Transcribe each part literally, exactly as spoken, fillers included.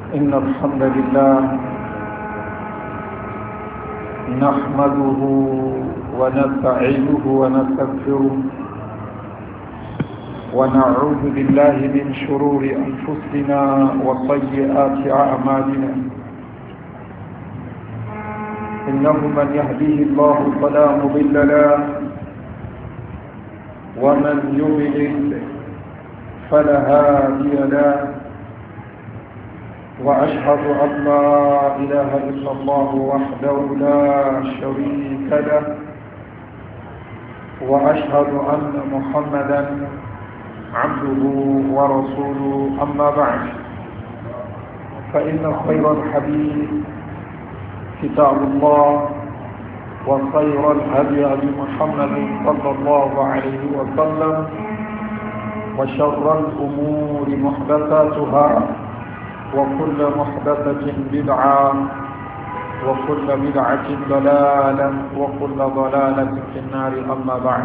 إن الحمد لله نحمده ونستعينه ونستغفره ونعوذ بالله من شرور أنفسنا وسيئات أعمالنا إنه من يهديه الله فلا مضل له ومن يضلل فلا هادي له وأشهد أن لا إله إلا الله وحده لا شريك له وأشهد أن محمدا عبده ورسوله أما بعد فإن خير الحديث كتاب الله وخير الهدي هدي محمد صلى الله عليه وسلم وشر الأمور محدثاتها وكل محدثة بدعة وكل بدعة ضلالة وكل ضلالة في النار أما بعد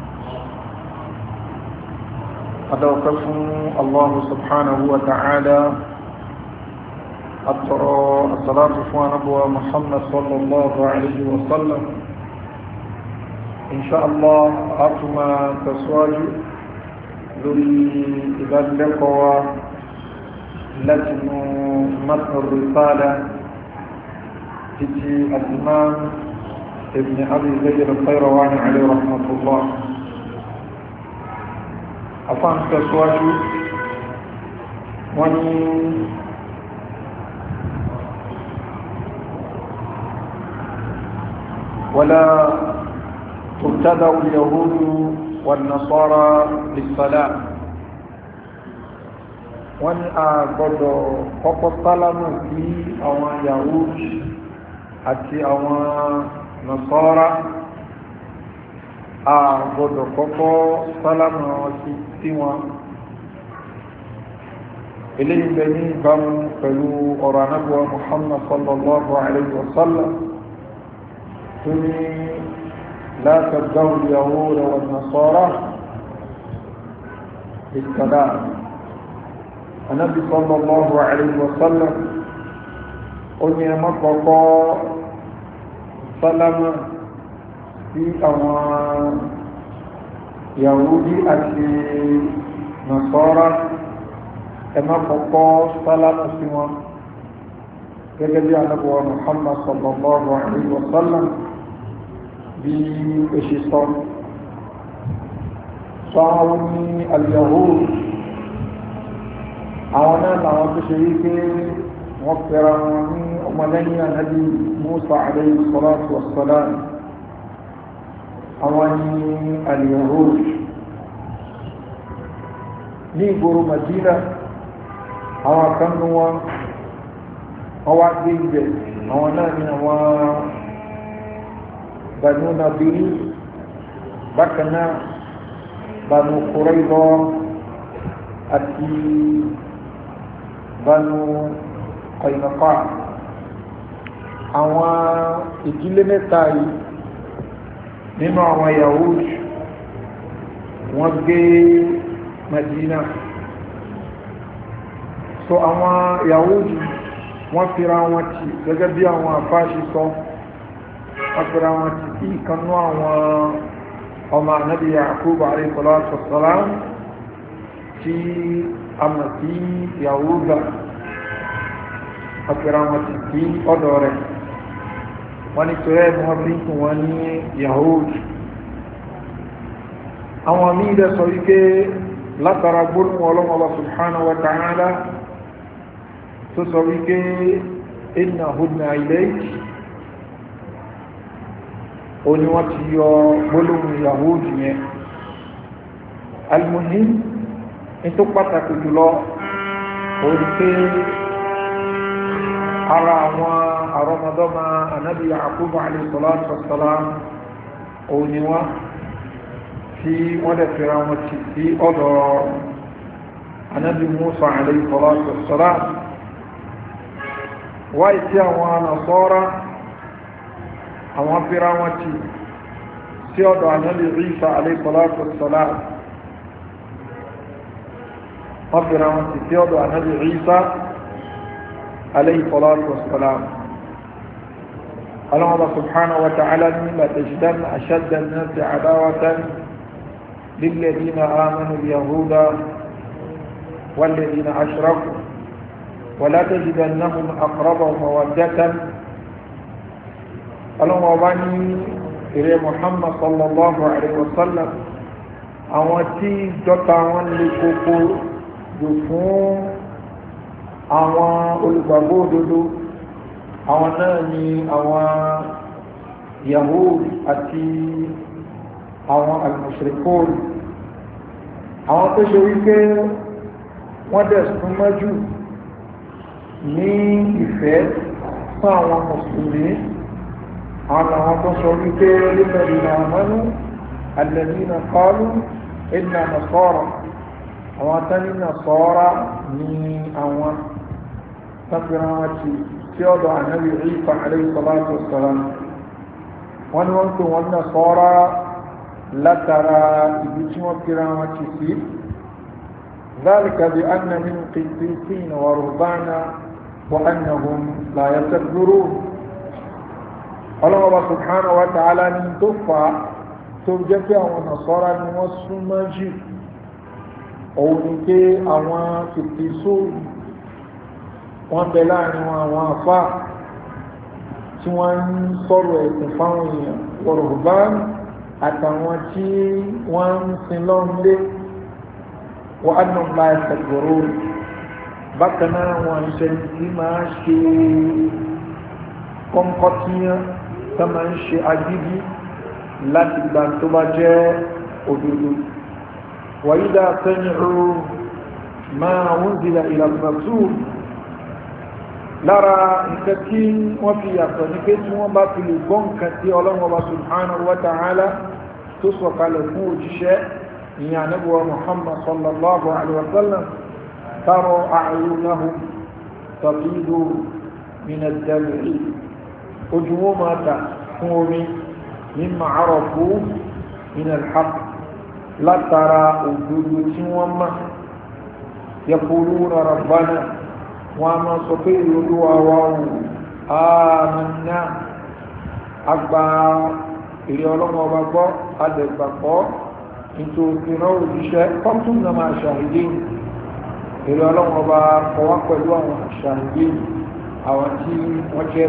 أدعوكم الله سبحانه وتعالى أترى الصلاة على محمد صلى الله عليه وسلم إن شاء الله أتما تسواج ذري إذا لقوا لجن متن الرسالة تجي الإمام ابن أبي زيد القيرواني عليه رحمة الله أفان تسواج وني ولا تبتدأ اليهود والنصارى بالصلاة wọ́n ní a gbọ́dọ̀ kọ́kọ́ sálámù sí àwọn Yahudi àti àwọn Nasara a gbọ́dọ̀ kọ́kọ́ sálámù sí wọn eléyìí bẹ ní ìbámu pẹ̀lú ọ̀rọ̀ anábíwá Muhammad sallallahu alayhi wa sallam tó ní la tabda'u al-yahuda wan-nasara bis-salam Ànábì sallallahu alayhi wa sallam ó ní ẹmọ́ kọ́kọ́ sálámà sí àwọn Yahudi àti Nasara ẹmọ́ kọ́kọ́ sálámà sí wọn gẹ́gẹ́ bí Ànábì wa Muhammad sallallahu alayhi wa sallam bí ó ṣe sọ sọ àwọn ní al-Yahud àwọn náà làwọn tó ṣe wípé wọ́n fẹ́ra wọn ní ọmọlẹ́yìn ànábì Musa alayhi salatu wassalam àwọn ní al-Yahud ní ìgboro Madina àwọn kanú wọn wọ́n wá gbé ibẹ̀ àwọn náà ní àwọn Banu Nadir bákan náà Banu Qurayza àti Banu Qaynuqa àwọn ìdílé mẹ́ta yìí nínú àwọn Yahudi wọ́n gbé Madina so àwọn Yahudi wọ́n fira wọn tì gẹ́gẹ́ bí àwọn àfáàṣì sọ wọ́n fira wọn tì sí ìkanú àwọn ọmọ Ànábì Yaqub alayhi salatu wassalam tí a mọ̀ sí Yahuda àfẹ́ra wọn ti sí ọ̀dọ̀ rẹ̀ wọ́n ní tó ẹ́ wọ́n fi ń kún wọn ní Yahudi àwọn míì dẹ̀ sọ wípé látara gbóòrùn ọlọ́mọba subhanahu wa ta'ala tó sọ wípé inna hudna ilayk ó ní wọ́n ti yọ gbóòrùn Yahudi yẹn al-muhim tó pàtàkì jùlọ orí pé ara àwọn àrọmọdọ́mà Ànábì Yaqub alayhi salatu wassalam òun ni wọ́n tí wọ́n dẹ̀ fẹ́ra wọn ti sí ọ̀dọ̀ Ànábì Musa alayhi salatu wassalam wáyé tí àwọn Nasara àwọn fẹ́ra wọn ti sí ọ̀dọ̀ Ànábì Isa alayhi salatu wassalam wọ́n fẹ́ra wọn ti sí ọ̀dọ̀ Ànábì Isa عليه الصلاة والسلام. الله سبحانه وتعالى لا تجدن أشد الناس عداوة للذين آمنوا اليهود والذين أشركوا ولا تجدنهم أقربهم مودة. الله بني إلى محمد صلى الله عليه وسلم àwọn tí jọta wọn lè kókó jù fún àwọn olùgbàgbọ́ òdodo àwọn náà ni àwọn Yahud àti àwọn al-mushrikun, àwọn tó ṣe wípé wọ́n dẹ̀ súnmọ́ jù ní ìfẹ́ fún àwọn mùsùlùmí. àwọn àwọn tó sọ wípé lilladhina amanu alladhina qalu inna nasara, àwọn tání nasara ní àwọn tàbíra wọn ti tí ọ̀dọ̀ ànábì Ìsá alayhi salatu wassalam. wọ́n ni wọ́n tó wọn nasara látara ibi tí wọ́n kíra wọn ti sí. ذلك بأن من قسيسين ورهبانا وأنهم لا يستكبرون. الله سبحانه وتعالى ní tó fà tó jẹ́ pé àwọn Nasara ni wọ́n súnmọ́ jù òun ni pé àwọn kìtìsó wọ́n bẹ láàrin wọn àwọn àfá tí wọ́n ń sọ̀rọ̀ ẹ̀sìn fáwọn èèyàn Yorùbán àtàwọn tí wọ́n ń sin lọ́nlé wọ́n á nà máa ṣàgbọ̀rọ̀ bákan náà wọn ṣe tí máa ṣe kọ́ńkọ́tíyàn tó máa ń ṣe agídí láti gbà tó bá jẹ́ òdodo. وإذا سمعوا ما أنزل إلى الرسول lára nǹkan tí wọ́n fi yàtọ̀ ní pé tí wọ́n bá fi lè gbọ́ nǹkan tí Ọlọ́run Ọba subhanahu wa ta'ala tó sọ̀kalẹ̀ fún òjíṣẹ́ ìyẹn Ànábì wa Muhammad sallallahu alaihi wa sallam tara a'yunahum tafidu min ad-dam'i, ojú wọn máa dà fún omi mimma arafu min al-haqq, látara òdodo tí wọ́n mọ̀. yaquluna rabbana, wọ́n a máa sọ pé ìlú àwọ̀ àmàna àgbà èrè ọlọ́mọ ọba gbọ́ adẹ̀gbàpọ̀ nítorí náà òjíṣẹ́ kọ́tún náà máa ṣàhìdí èrè ọlọ́mọ ọba kọwá pẹ̀lú àwọn ṣàhìdí àwọn tí wọ́n jẹ́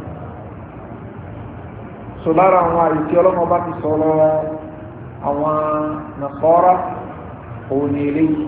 so lára àwọn àìsí ọlọ́mọ ọba ti sọ̀rọ̀ àwọn Nasara òun ni eléyìí.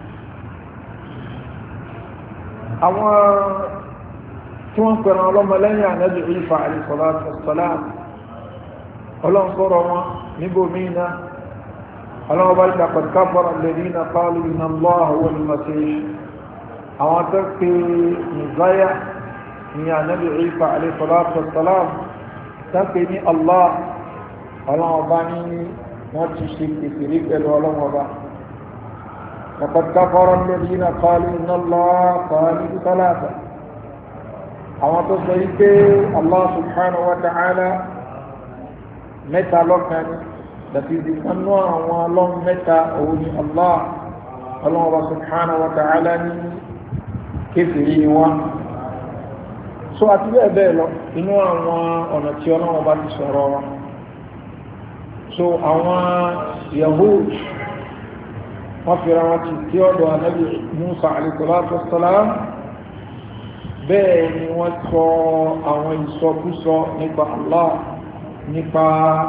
àwọn tí wọ́n pẹ̀rọ ọlọ́mọ lẹ́yìn Ànábì Ìsá alayhi salatu wassalam ọlọ́run sọ̀rọ̀ wọn níbò mìíràn ọlọ́run bá laqad kafara alladhina qalu inna Allaha huwa al-masih, àwọn tó pé nìzáyà ní Ànábì Ìsá alayhi salatu wassalam tó pé ní Allah, ọlọ́run bá ní wọ́n ti ṣe kékeré pẹ̀lú ọlọ́run ọba. لقد كفر الذين قالوا إن الله ثالث ثلاثة، àwọn tó sọ yí pé Allah subhanahu wa ta'ala mẹ́ta lọ́kan ni dàbí ìdíkanú àwọn ọlọ́run mẹ́ta òun ni Allah, ọlọ́run ọba subhanahu wa ta'ala ní kéfèé ni wọ́n. so àti bẹ́ẹ̀ bẹ́ẹ̀ lọ inú àwọn ọ̀nà tí ọlọ́run ọba ti sọ̀rọ̀ wọn. so àwọn Yahud wọ́n fi ran ti tí ọ̀dọ̀ Ànábì Musa alayhi salatu wassalam, bẹ́ẹ̀ ni wọ́n sọ àwọn ìsọkúsọ nípa Allah, nípa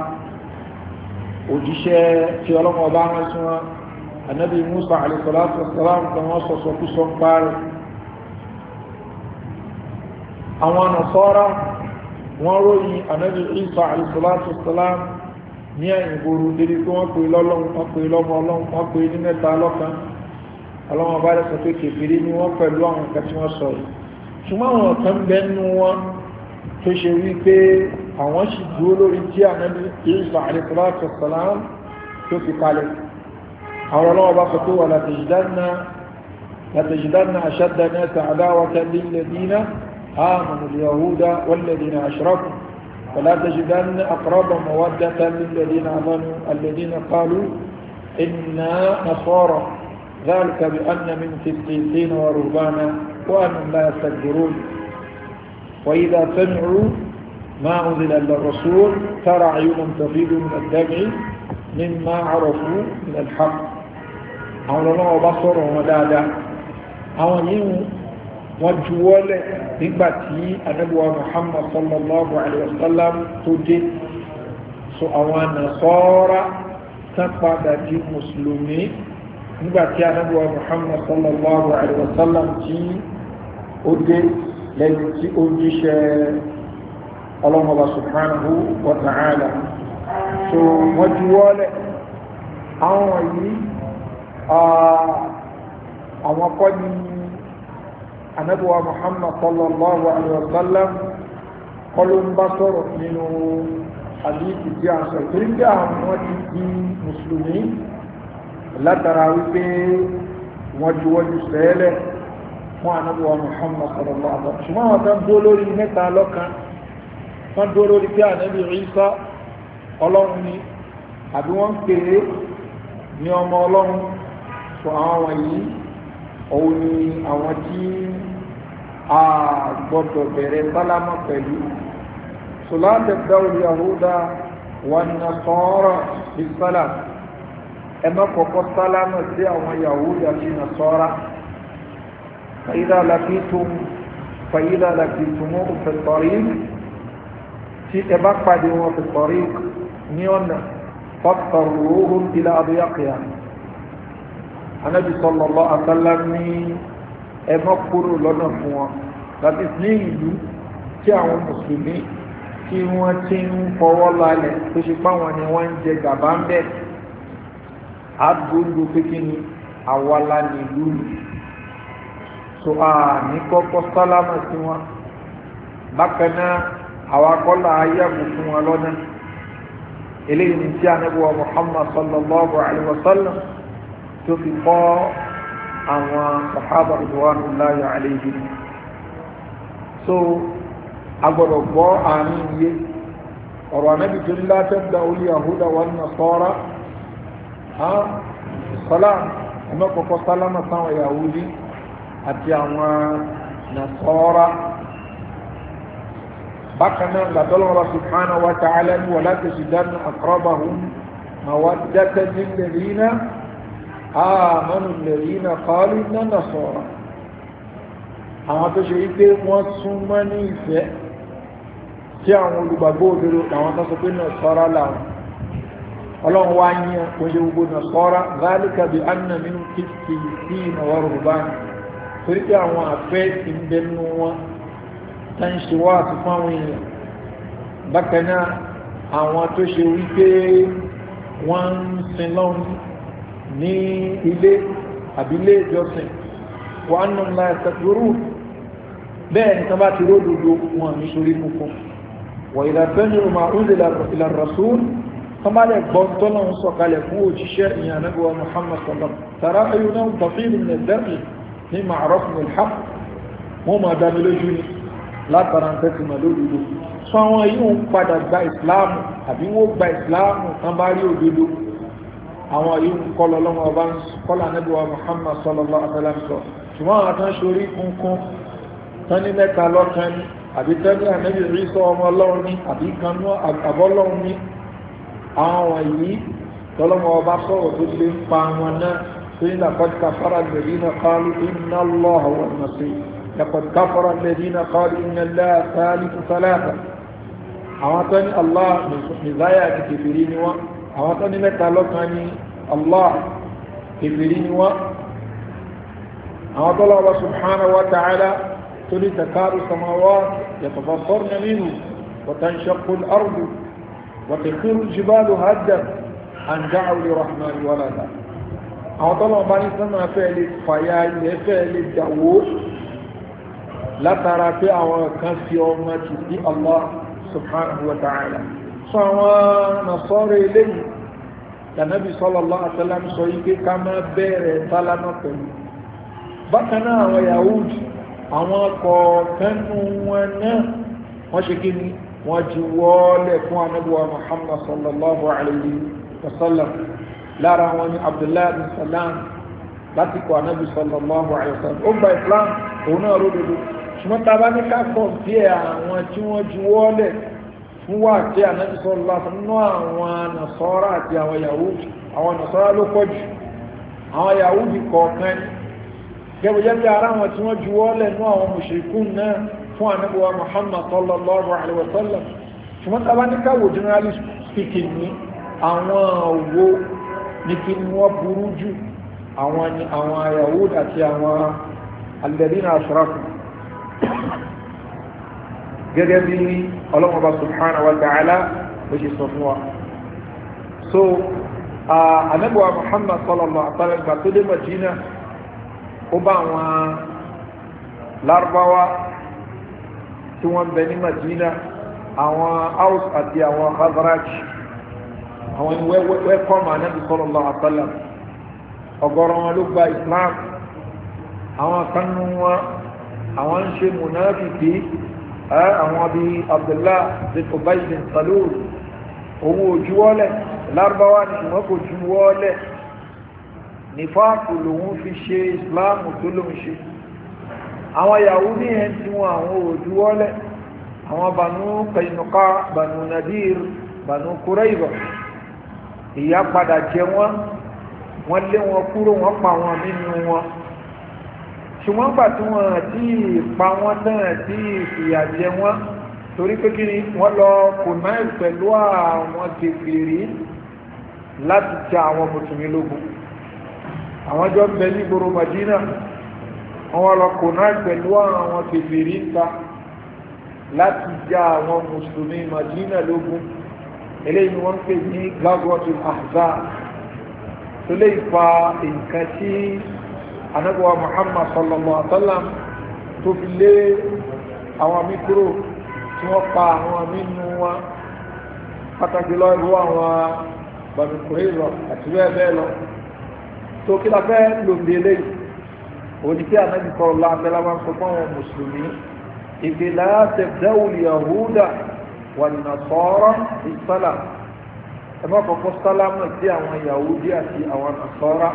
òjíṣẹ́ tí ọlọ́mọ bá rán sí wọn Ànábì Musa alayhi salatu wassalam kan wọ́n sọ sọkúsọ ń parí. àwọn Nasara wọ́n ròyìn Ànábì Isa alayhi salatu wassalam ní ẹ̀yìn gbòòrò dédé tó wọ́n pè lọ́lọ́run, wọ́n pè lọ́mọ ọlọ́run, wọ́n pè ní mẹ́ta lọ́kan. ọlọ́wọ́n bá rẹ̀ sọ pé kèfèrí ni wọ́n pẹ̀lú àwọn nǹkan tí wọ́n sọ yìí. ṣùgbọ́n àwọn kan bẹ́nu wọn tó ṣe wí pé àwọn sì dúró lórí tí Ànábì Ìsá alayhi salatu wassalam tó fi kalẹ̀. àwọn ọlọ́wọ́n bá sọ pé wà latajidanna latajidanna ashadda an-nasi adawatan lilladhina amanu al-yahuda walladhina ashraku ولا تجدن أقرب مودة للذين آمنوا الذين قالوا إنا نصارى ذلك بأن من قسيسين ورهبانا وأنهم لا يستكبرون وإذا سمعوا ما أنزل إلى الرسول ترى عيونهم تفيض من الدمع مما عرفوا من الحق àwọn ọlọ́wọ́ bá sọ̀rọ̀ wọn dáadáa àwọn yíò wọ́n juwọ́lẹ̀ nígbàtí anábíwá Muhammad sallallahu alaihi wasallam tó dé so àwọn Nasara tán padà di mùsùlùmí nígbàtí anábíwá Muhammad sallallahu alaihi wasallam tí ó dé lẹ́yìn tí ó jíṣẹ́ ọlọ́wọ́ subhanahu wa ta'ala so wọ́n juwọ́lẹ̀ àwọn yìí àwọn kọ́ ni anábíwá Muhammad sallallahu alaihi wasallam kọlu ń bá sọ̀rọ̀ nínú àdíkì tí a sọ ìtorí pé àwọn ti di mùsùlùmí látara wípé wọ́n juwọ́jú sẹ́ẹ̀lẹ̀ fún anábíwá Muhammad sallallahu alaihi wasallam ṣùgbọ́n àwọn tán dó lórí mẹ́ta lọ́kan wọ́n dó lórí pé ànábì Ìsá ọlọ́run ni àbí wọ́n ń pè é ní ọmọ ọlọ́run so àwọn yìí òun ni àwọn tí a gbọ́dọ̀ bẹ̀rẹ̀ sálámà pẹ̀lú so la tabda'u al-yahuda wan-nasara bis-salam ẹ má kọ́kọ́ sálámà sí àwọn yahuda àti nasara fa idha laqitum fa idha laqitumuhum fi at-tariq tí ẹ bá pàdé wọn fi at-tariq ní ọ̀nà fattaruhum ila adyaqiha Ànábì sallallahu alaihi wasallam ní ẹ má kúrò lọ́nà fún wọn láti ní ìlú tí àwọn mùsùlùmí tí wọ́n ti ń fọwọ́ lálẹ̀ tó ṣe páwọn ni wọ́n ń jẹ gàbá ń bẹ̀ àdúgbò pékin ní àwọlá nílùú so a ní kọ́kọ́ sálámà sí wọn bákan náà àwọn akọ́lá ayéàbò fún wọn lọ́nà eléyìí ní tí Ànábì wa Muhammad sallallahu alaihi wasallam tó fi kọ́ àwọn sàhábà ridwanullahi alayhim so agbọ́dọ̀ gbọ́ àárín iye ọ̀rọ̀ Ànábì tó la tabda'u al-yahuda wan-nasara salam ẹmọ́ kọ́kọ́ sálámà sáwọn Yahudi àti àwọn Nasara bákan náà gbàtọ́lọ́wọ́ subhanahu wa ta'ala ní wala tajidanna aqrabahum mawaddatan lilladhina amanu alladhina qalu inna nasara àwọn tó ṣe wípé wọ́n súnmọ́ ní ìfẹ́ tí àwọn olùgbàgbọ́ òdodo àwọn tó sọ pé Nasara làwọn ọlọ́run wá yíyan kò ṣe gbogbo Nasara zalika bi anna minhum qissina wa ruhbana torí pé àwọn àfẹ́ ti ń bẹnu wọn tán ṣe wá àti fún àwọn èèyàn bákan náà àwọn tó ṣe wípé wọ́n ń sin lọ́run ní ilé àbílé ìjọsìn wa annahum la yastakbirun bẹ́ẹ̀ ní tán bá ti ródòdó wọn ní sórí funfun wa idha sami'u ma unzila ila ar-rasul tán bá lè gbọ́n tọ́nà ń sọ̀kalẹ̀ fún òjíṣẹ́ ìyàn Ànábì wa Muhammad sallallahu alaihi wasallam tara ayunahum tafidu min ad-dam'i mimma arafu min al-haqq wọ́n máa dá mi lójú ni látara ń tẹ́tì mọ̀ lódodo sọ àwọn yìí ń padà gba ìsìláàmù àbí wọ́n gba ìsìláàmù tán bá rí òdodo àwọn yìí ń kọ́lọ̀ lọ́wọ́ ọba ń kọ́lọ̀ Ànábì wa Muhammad sallallahu alaihi wasallam sọ ṣùgbọ́n àwọn tán ṣorí kúnkún tán ní mẹ́ta lọ́kan ní àbí tán ní Ànábì Ìsá ọmọ ọlọ́run ní àbí kanú àbọ́lọ́run ní àwọn yìí tọ́lọ́wọ́ ọba sọ̀rọ̀ tó lè ń pa wọn náà tó ní laqad kafara alladhina qalu inna Allaha huwa al-masih لقد كفر الذين قالوا إن الله ثالث ثلاثة أعطاني الله مزايا كفرين و أعطاني متعلقني الله كفرين و أعطى الله سبحانه وتعالى تلي تكاد السماوات يتفطرن منه وتنشق الأرض وتخر الجبال هدا أن دعوا لرحمن ولدا أعطى الله بني سما فعل فيا فعل الدعوة látara pé àwọn kan fi ọmọ ti sí Allah subhanahu wa ta'ala sọ àwọn Nasara eléyìí Ànábì sallallahu alaihi wasallam sọ yí pé ká má bẹ̀rẹ̀ sálámà pẹ̀lú bákan náà àwọn Yahudi àwọn kọ̀ọ̀kanú wọn náà wọ́n ṣe kí ni wọ́n ju wọ́ọ́lẹ̀ fún Ànábì wa Muhammad sallallahu alaihi wasallam lára wọn ni Abdullahi bin Salam láti kọ Ànábì sallallahu alaihi wasallam ó gba Islam òun náà ródòdó ṣùgbọ́n tá a bá ní ká kọ̀ bí ẹ̀ àwọn tí wọ́n ju wọ́lẹ̀ fún wà tí Ànábì sallallahu alaihi wasallam nínú àwọn Nasara àti àwọn Yahudi àwọn Nasara ló pọ̀ jù àwọn Yahudi kọ̀ọ̀kan gẹ́gẹ́ bí ara wọn tí wọ́n ju wọ́lẹ̀ nínú àwọn mushrikun náà fún Ànábì wa Muhammad sallallahu alaihi wasallam ṣùgbọ́n tá a bá ní ká wò generally speaking ní àwọn òwò ní kí ni wọ́n burú jù àwọn ni àwọn Yahudi àti àwọn alladhina ashraku gẹ́gẹ́ bí ọlọ́mọba subhanahu wa ta'ala bó ṣe sọ fún wa so Ànábì wa Muhammad sallallahu alaihi wasallam gbà tó dé Madina ó bá àwọn Lárúbáwá tí wọ́n bẹ ní Madina àwọn Aus àti àwọn Khazraj àwọn ni wẹ́kọ́mù Ànábì sallallahu alaihi wasallam ọ̀gọ̀rọ̀ wọn ló gba Islam àwọn kanú wọn àwọn ń ṣe munafiki àwọn bíi Abdullah bin Ubay bin Salul òun ò juwọ́lẹ̀ Lárúbáwá ni ṣùgbọ́n kò juwọ́lẹ̀ nífàkù lòun fi ṣe Islam tó lòun ṣe àwọn Yahudi yẹn tí wọn àwọn ò juwọ́lẹ̀ àwọn Banu Qaynuqa Banu Nadir Banu Qurayza ìyà padà jẹ wọn wọ́n lé wọn kúrò wọ́n pa wọn nínú wọn ṣùgbọ́n gbà tí wọ́n àti pa wọ́n tán àti ìfìyà jẹ wọ́n torí pé kí ni wọ́n lọ kò náà pẹ̀lú àwọn kèfèrí láti ja àwọn mùsùlùmí lógun àwọn jọ bẹ ní gbòòrò Madina wọ́n lọ kò náà pẹ̀lú àwọn kèfèrí ta láti ja àwọn mùsùlùmí Madina lógun eléyìí ni wọ́n ń pè ní Ghazwatul Ahzab tó lè fa nǹkan tí Ànábì wa Muhammad sallallahu alaihi wasallam tó fi lé àwọn mikro tí wọ́n pa àwọn mínú wọn pàtàkì lọ ìlú àwọn Banu Qurayza àti bẹ́ẹ̀ bẹ́ẹ̀ lọ tó kí la fẹ́ lòdì eléyìí òní tí Ànábì sallallahu alaihi wasallam sọ fún àwọn mùsùlùmí ìgbé la tabda'u al-yahuda wan-nasara bis-salam ẹ má kọ́kọ́ sálámù sí àwọn Yahudi àti àwọn Nasara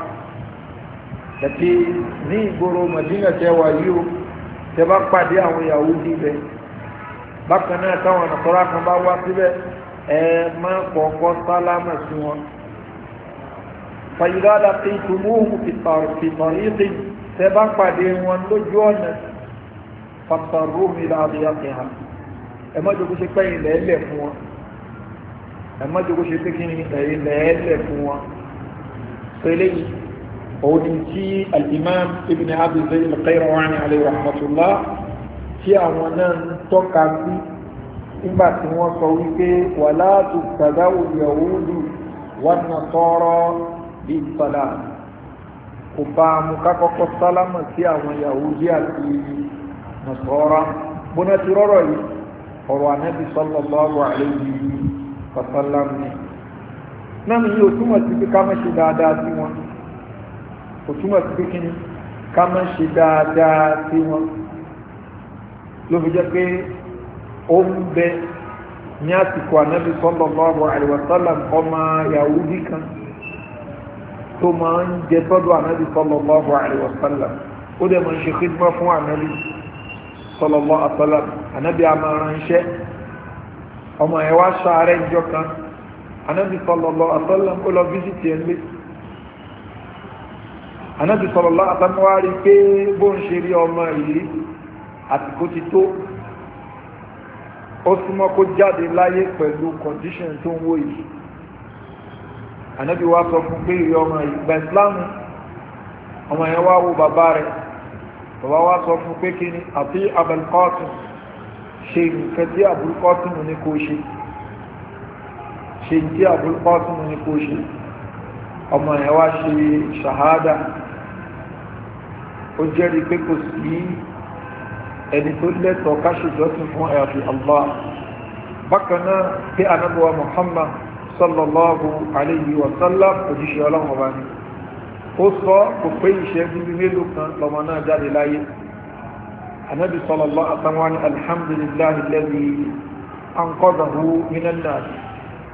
àti ní ìgboro Madina tẹ́ wà yìí o tẹ́ bá pàdé àwọn Yahudi bẹ bákan náà táwọn Nasara kan bá wá síbẹ̀ ẹ má kọ́kọ́ sálámù sí wọn. fa idha laqitumuhum fi tariqin tẹ́ bá pàdé wọn lójú ọ̀nà fasarruhum ila adyaqiha ẹ má jókòó ṣe pẹ́yìn lẹ́ẹ̀lẹ̀ fún wọn ẹ̀mọ́ jókòó ṣe pé kí ni ẹ̀yìn lẹ́ẹ̀lẹ̀ fún wọn so eléyìí òun ni tí al-Imam Ibn Abi Zayd al-Qayrawani alayhi rahmatullah tí àwọn náà ń tọ́ka sí nígbà tí wọ́n sọ wípé wala tubtada'u al-yahudu wan-nasara bis-salam kò bá mú kákọ́kọ́ sálámà sí àwọn Yahudi àti Nasara bóná ti rọ́rọ̀ yìí ọ̀rọ̀ Ànábì sallallahu alayhi wasallam ni náà yìí ò túmọ̀ sí pé ká má ṣe dáadáa sí wọn ò túmọ̀ sí pé kí ni ká má ṣe dáadáa sí wọn ló fi jẹ́ pé ó ń bẹ ní àsìkò Ànábì sallallahu alaihi wasallam ọmọ Yahudi kan tó máa ń jẹ sọ́dọ̀ Ànábì sallallahu alaihi wasallam ó dẹ̀ máa ń ṣe khidma fún Ànábì sallallahu alaihi wasallam Ànábì a máa ránṣẹ́ ọmọ ẹ̀ wá ṣàárẹ̀ ìjọ kan Ànábì sallallahu alaihi wasallam ó lọ fíṣítì ẹ̀ lé Ànábì sallallahu alaihi wasallam wá rí pé bó ń ṣe rí ọmọ yìí àsìkò ti tó ó súnmọ́ kó jáde láyé pẹ̀lú condition tó ń wó yìí Ànábì wá sọ fún pé ìrí ọmọ yìí gba ìsìláàmù ọmọ yẹn wá wo bàbá rẹ̀ bàbá wá sọ fún pé kí ni àti Abul Qasim ṣe nǹkan tí Abul Qasim ní kó ṣe ṣe tí Abul Qasim ní kó ṣe ọmọ yẹn wá ṣe ṣàhádà ó jẹ́rìí pé kò sí ẹni tó lẹ́tọ̀ọ́ ká ṣèjọ́sìn fún ẹ̀yàfi Allah bákan náà pé Ànábì wa Muhammad sallallahu alayhi wa sallam òjíṣẹ́ ọlọ́run ọba ni ó sọ kò pé ìṣẹ́ bíbí mélòó kan lọ́mọ náà jáde láyé Ànábì sallallahu alaihi wa sallam alhamdulillahi alladhi anqadhahu minan nar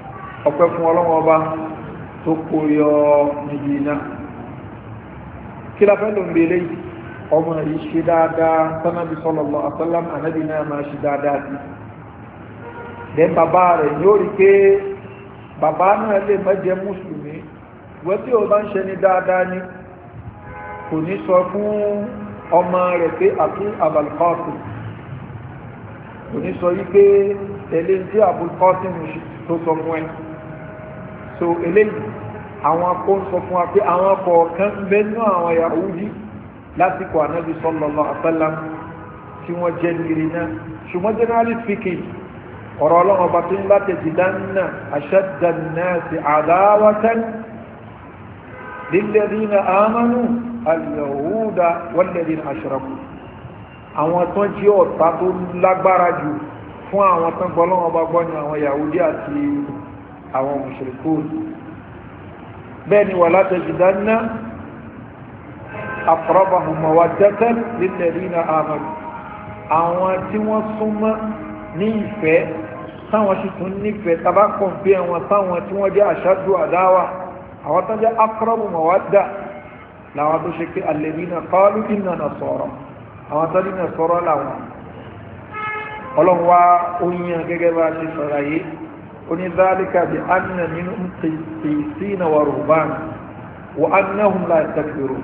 ọpẹ́ fún ọlọ́run ọba tó kó yọ níbi iná kí la fẹ́ ló ń belé ọmọ yìí ṣe dáadáa sanabi sallallahu alaihi wasallam anabi náà máa ṣe dáadáa sí then bàbá rẹ̀ yóò rí pé bàbá náà lè má jẹ́ mùsùlùmí wọ́n tí ó bá ń ṣe ní dáadáa ní kò ní sọ fún ọmọ rẹ̀ pé àti Abul Qasim kò ní sọ wípé tẹ̀lé tí Abul Qasim tó sọ fún ẹ so eléyìí àwọn akó ń sọ fún wa pé àwọn kọ̀ọ̀kan bẹ́nu àwọn Yahudi lásìkò ànábi sallallahu alaihi wasallam tí wọ́n jẹ́ nírí náà ṣùgbọ́n generally speaking ọ̀rọ̀ ọlọ́run ọba tó ń bá tajidanna ashadda an-nasi adawatan lilladhina amanu al-yahuda walladhina ashraku àwọn tó jí ọ̀tá tó lágbára jù fún àwọn tó ń gbọ́ ọlọ́run ọba gbọ́ ní àwọn Yahudi àti àwọn mushrikun bẹ́ẹ̀ ni wala tajidanna aqrabahum mawaddatan lilladhina amanu àwọn tí wọ́n súnmọ́ ní ìfẹ́ táwọn sì tún nífẹ̀ẹ́ tàbá kọ̀m̀pé wọn táwọn tí wọ́n jẹ́ ashaddu adawa àwọn tó jẹ́ aqrabu mawadda láwọn tó ṣe pé alladhina qalu inna nasara àwọn tó ní nasara láwọn ọlọ́wọ́ oyin gẹ́gẹ́ bá ṣe sọ̀rọ̀ yìí oní dhalika bi anna minhum qissina wa ruhban wa annahum la yastakbirun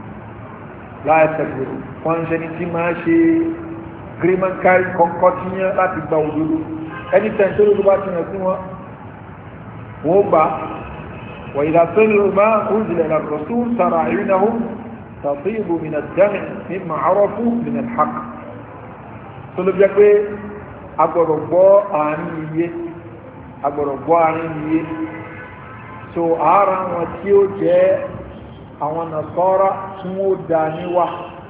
la yastakbirun wọ́n ṣe ní tí máa ṣe gírímọ̀kárí kọ́kọ́ tí yẹn láti gba òdodo ẹni tẹ́ntẹ́ ló bá ti yàn sí wọn wọ́n gbà wà ìlà sẹ́lẹ̀ máa ń zìlẹ̀ lọ́sù tara ìrìnàhùn tàfíìbù mìnà dẹ́mì ní màárọ̀fù mìnà hàk tó ló jẹ́ pé agbọ̀rọ̀ gbọ́ àárín iye agbọ̀rọ̀ gbọ́ àárín iye so ara wọn tí ó jẹ́ àwọn nàṣọ́rà tí wọ́n dá níwà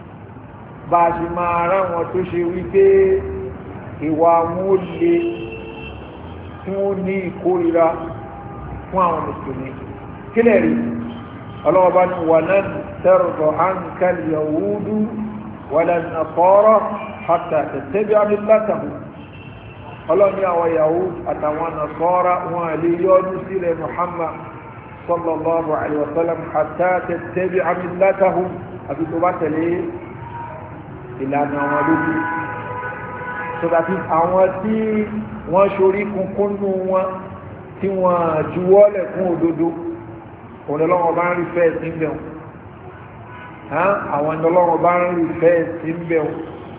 bá a ṣe máa rá wọn tó ṣe wípé ìwà wọn ó le tí wọ́n ní ìkórira fún àwọn mùsùlùmí kílẹ̀ rí ọlọ́wọ́ ní walan tarda anka al-yahudu walan nasara hatta tattabi'a millatahum ọlọ́ni àwọn yahud àtàwọn nasara wọn àlè yọ́nú sílẹ̀ Muhammad sallallahu alaihi wasallam hatta tattabi'a millatahum àti tó bá tẹ̀lé ìlànà àwọn lójú so that is àwọn tí wọ́n ṣorí kunkun nù wọn tí wọ́n juwọ́lẹ̀ fún òdodo òun lọ́wọ́ bá ń rí fẹ́ sí ń bẹ̀rù àwọn ìdọ́lọ́wọ́ bá ń rí fẹ́ sí ń bẹ̀rù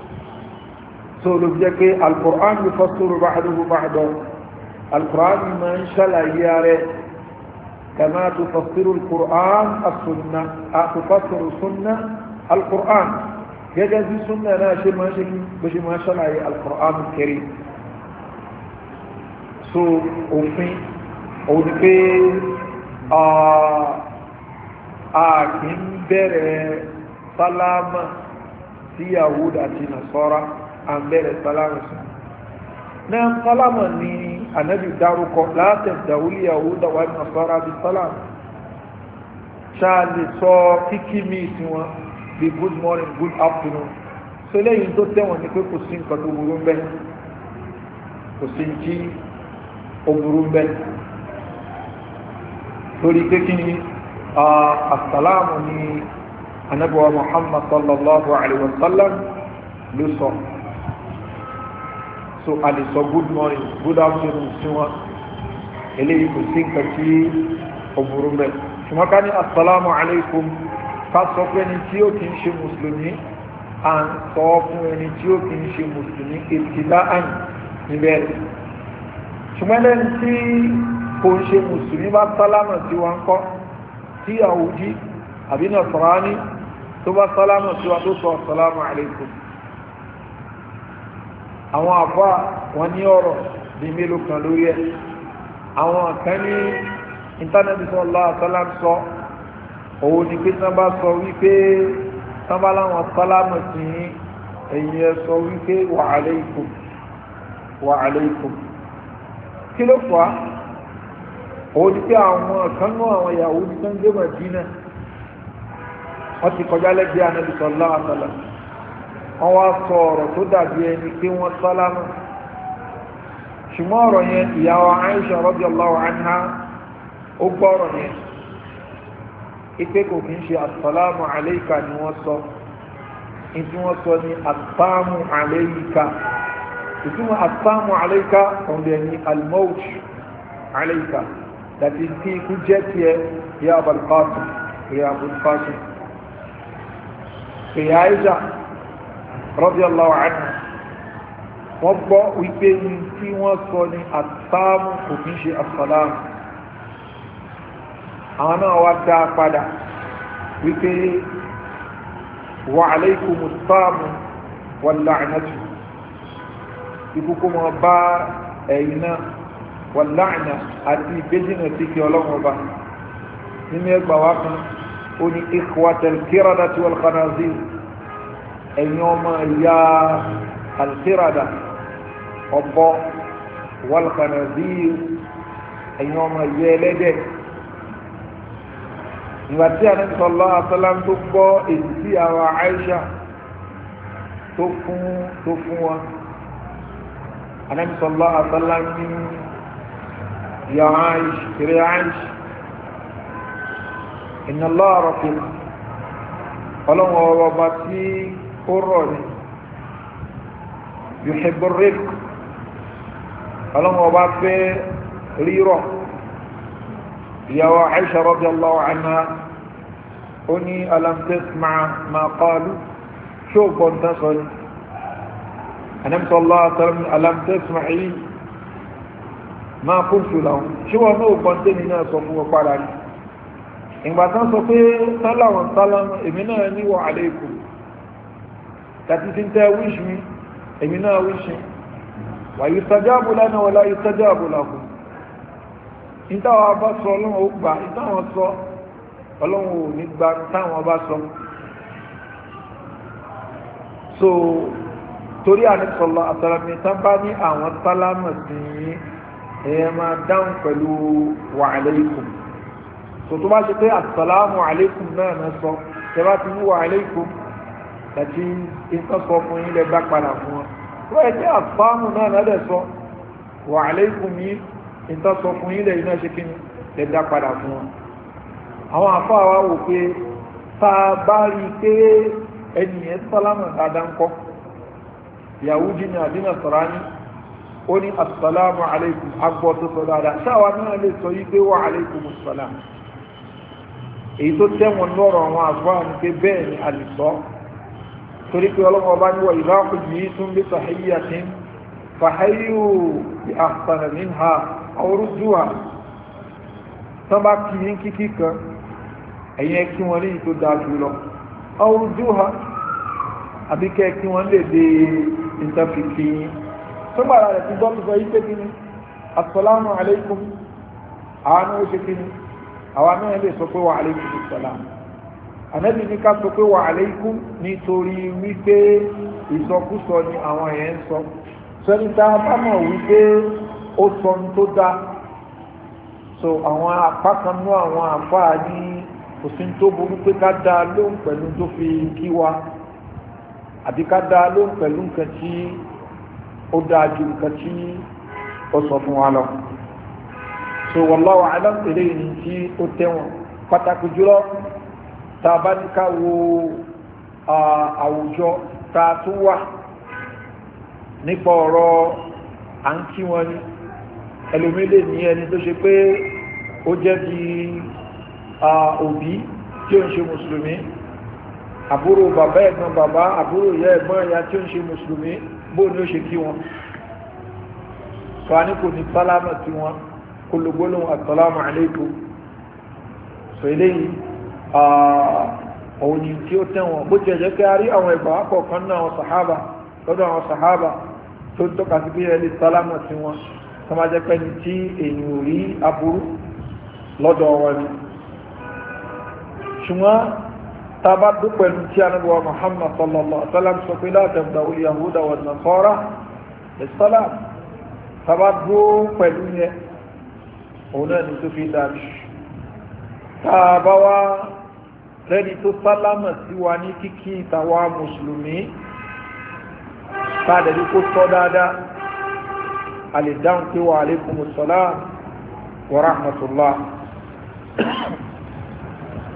so ló fi jẹ́ pé al-Qur'an yufassiru ba'duhu ba'dan al-Qur'an máa ń ṣàlàyé ààrẹ kama tufassiru al-Qur'an as-sunnah tufassiru sunnah al-Qur'an gẹ́gẹ́ bí súnnà náà ṣe máa ṣe bó ṣe máa ṣàlàyé al-Qur'an al-Karim so òfin òun ni pé a kì ń bẹ̀rẹ̀ sálámà sí Yahud àti Nasara à ń bẹ̀rẹ̀ sálámà sí náà sálámà ni ànábì dárúkọ la tabda'u al-Yahuda wa Nasara bí sálámà ṣáà lè sọ kíkí mi sí wọn bí good morning good afternoon so lẹ́yìn tó tẹ́wọ̀n ní pé kò sí nǹkan tó burú bẹ́ẹ̀ kò sí jí ó burú bẹ́ẹ̀ torí pé kí ni asàlámù ni anábọ̀wá Muhammad sallallahu alaihi wa sallam ló sọ so a lè sọ good morning good afternoon sí wọn eléyìí kò sí nǹkan tí ó burú bẹ́ẹ̀ ṣùgbọ́n ká ní asàlámù alaikum ká sọ fún ẹni tí ó kì í ṣe mùsùlùmí à ń sọ fún ẹni tí ó kì í ṣe mùsùlùmí ìtìlá àyìn níbẹ̀ ṣùgbọ́n lẹ́ni tí kò ń ṣe mùsùlùmí bá sálámà sí wa ń kọ́ tí Yahudi àbí Nasrani tó bá sálámà sí wa tó sọ assalamu alaikum àwọn àfá wọn ní ọ̀rọ̀ bí mélòó kan lórí ẹ̀ àwọn kan ní ìntánẹ́tì sallallahu alaihi wasallam sọ òun ni pé tán bá sọ wípé tán bá láwọn sálámà sí ẹ̀yìn ẹ sọ wípé wa alaikum wa alaikum kí ló fà á òun ni pé àwọn kanú àwọn Yahudi tán gbé Mádínà wọ́n ti kọjá lẹ́gbẹ̀ẹ́ Ànábì sallallahu alaihi wasallam wọ́n wá sọ ọ̀rọ̀ tó dàbí ẹni pé wọ́n sálámà ṣùgbọ́n ọ̀rọ̀ yẹn ìyàwó Aisha radiyallahu anha ó gbọ́ ọ̀rọ̀ yẹn ipe kò kí ń ṣe assalamu alayka ni wọ́n sọ ìtí wọ́n sọ ní assalamu alayka ìtumọ̀ assalamu alayka ọ̀dẹ̀ ní al-mawt alayka that is kí ikú jẹ́ tiẹ̀ ya Abul Qasim ya Abul Qasim ìyá Aisha radiyallahu anha wọ́n gbọ́ wípé ní tí wọ́n sọ ní assalamu kò kí ń ṣe assalamu àwọn náà wá dá padà wípé wa alaykumus salamu wal la'natu ìkúkú mọ́ bá ẹ̀yìn náà wal la'na àti ìgbéjìnà sí kí ọlọ́run ọba nínú ẹgbà wá kan ó ní ikhwatal qiradati wal khanazir ẹ̀yìn ọmọ ìyá al-qirada ọ̀bọ wal khanazir ẹ̀yìn ọmọ ìyá ẹlẹ́dẹ̀ ìgbàtí Ànábì sallallahu alaihi wasallam tó gbọ́ èsì sí àwọn Aisha tó fún tó fún wọn Ànábì sallallahu alaihi wasallam ní ya Aisha kiri Aisha inna Allaha rafiq ọlọ́wọ́ ọba tí ó rọ̀ ní yuhibbu ar-rifq ọlọ́wọ́ ọba fẹ́ rírọ̀ ìyàwó Aisha radiyallahu anha ó ní alam tasma' ma qalu ṣó gbọ́ntán sọ ní Ànábì sallallahu alaihi wasallam alam tasma'i ma qultu lahum ṣé wọn náà gbọ́ntán ní náà sọ fún wọn padà ní ìgbà tán sọ pé sálàwọn sálàmù èmi náà ní wa alaykum tàbí tí ń tẹ́ wíṣ mi èmi náà wíṣ wa yustajabu lana wa la yustajabu lakum ìtàwọn bá sọ ọlọ́run ó gbà ìtàwọn sọ ọlọ́run ò ní gbà táwọn bá sọ so torí àníṣọ́lọ́ àtàràmì tán bá ní àwọn sálámà sí ẹ̀yẹ máa dáhùn pẹ̀lú wa alaykum so tó bá ṣe pé assalamu alaykum náà náà sọ tẹ́bá ti ní wa alaykum àti ìtàn sọ fún yín lẹ bá padà fún wọn wọ́n ẹ̀ jẹ́ assalamu náà náà lẹ̀ sọ wa alaykum yìí ìtàn sọ fún yín lẹ iná ṣe kí ni lẹ dá padà fún wọn àwọn àfáà wa wò pé tá a bá rí i pé ẹnìyẹn sálámà dáadáa ń kọ́ Yahudi ní àdínà sọ̀rọ̀ ní ó ní assalamu alaykum agbọ́ tó sọ dáadáa ṣáwa náà lè sọ yí pé wa alaykum assalam èyí tó tẹ́wọ̀n lọ́rọ̀ àwọn àfáà ní pé bẹ́ẹ̀ ni a lè sọ torí pé ọlọ́wọ́ bá ní wọ idha huyyitum bi tahiyyatin fahayyu bi ahsana minha aw rudduha tán bá kí ní kíkí kan ẹ̀yìn kí wọ́n ní tó dáa jù lọ aw rudduha àbíkẹ́ kí wọ́n lè dé ìtàfikì yìí tó gbàrà rẹ̀ ti dọ́tù sọ yí pé kí ni assalamu alaykum àwọn ó ṣe kí ni àwọn náà lè sọ pé wa alaykum assalam ànábì ní ká sọ pé wa alaykum nítorí wípé ìsọkúsọ ni àwọn èèyàn ń sọ sọ́ni tá a bá mọ̀ wípé ó sọ ní tó dá so àwọn apá kan ní àwọn àfáà ní òsín tó burú pé ká dá lóhùn pẹ̀lú tó fi kí wa àbí ká dá lóhùn pẹ̀lú nǹkan tí ó dáa ju nǹkan tí ó sọ fún wa lọ so wallahu a'lam eléyìí tí ó tẹ̀wọ̀n pàtàkì jùlọ tá a bá ní ká wo àwùjọ tá a tún wà nípa ọ̀rọ̀ à ń kí wọn ní ẹlòmílẹ̀ ní ẹni tó ṣe pé ó jẹ́ bí òbí tí ó ń ṣe mùsùlùmí àbúrò bàbá ẹ̀gbọ́n bàbá àbúrò ìyá ẹ̀gbọ́n ìyá tí ó ń ṣe mùsùlùmí bó ní ó ṣe kí wọn sọ a ní kò ní sálámà tí wọn kò lò gbólóhùn assalamu alaykum sọ eléyìí òun ni tí ó tẹ̀wọ̀n bó ti ẹ̀jẹ̀ pé a rí àwọn ẹ̀gbọ́n akọ̀ọ̀kan náà àwọn sàhábà lọ́dọ̀ àwọn sàhábà tó ń tọ́ka sí bí ẹni sálámà tí wọn tó máa jẹ́ pẹ́ni tí èyàn ò rí aburú lọ́dọ̀ wọn ni ṣùgbọ́n tàbá dú pẹ̀lú tí a nígbà Muhammad sallallahu alaihi wasallam sọ pé la tabda'u al-yahuda wan nasara bis-salam tàbá dú pẹ̀lú yẹn òun náà ni tó fi dájú tàbá wá rẹ́ni tó sálámà sí wa ní kíkí ìtawà mùsùlùmí tàdẹ̀lú kó tọ́ dáadáa a lè dáhùn pé wa alaikumus salam wa rahmatullah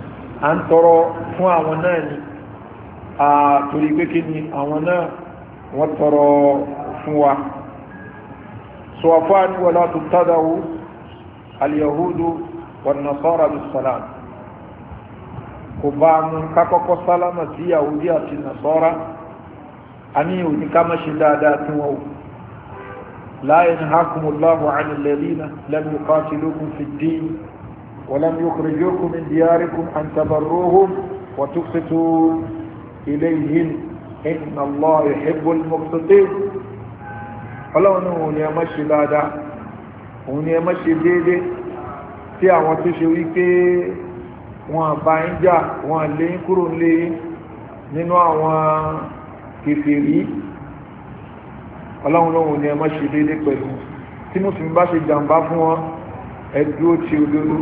à ń tọrọ fún àwọn náà ni torí pé kí ni àwọn náà wọ́n tọrọ fún wa so afáàní wala tubtada'u al-yahudu wan-nasara bis-salam kò bá mú kákọ́kọ́ sálámà sí yahudi àti nasara a ní òní ká má ṣe dáadáa tí wọ́n wò la yanhakumullahu 'anil ladhina lam yuqatilukum fid-din wa lam yukhrijukum min diyarikum an tabarruhum wa tuqsitu ilayhim inna Allaha yuhibbul muqsitin ọlọ́run ní òun ni ẹ má ṣe dáadáa òun ni ẹ má ṣe déédé tí àwọn tó ṣe wípé wọn bá ń jà wọn lé ń kúrò lé nínú àwọn kèfèrí ọlọ́run lóhun ni ẹ má ṣe déédé pẹ̀lú tí mùsùlùmí bá ṣe jàǹbá fún wọn ẹ dúró ti òdodo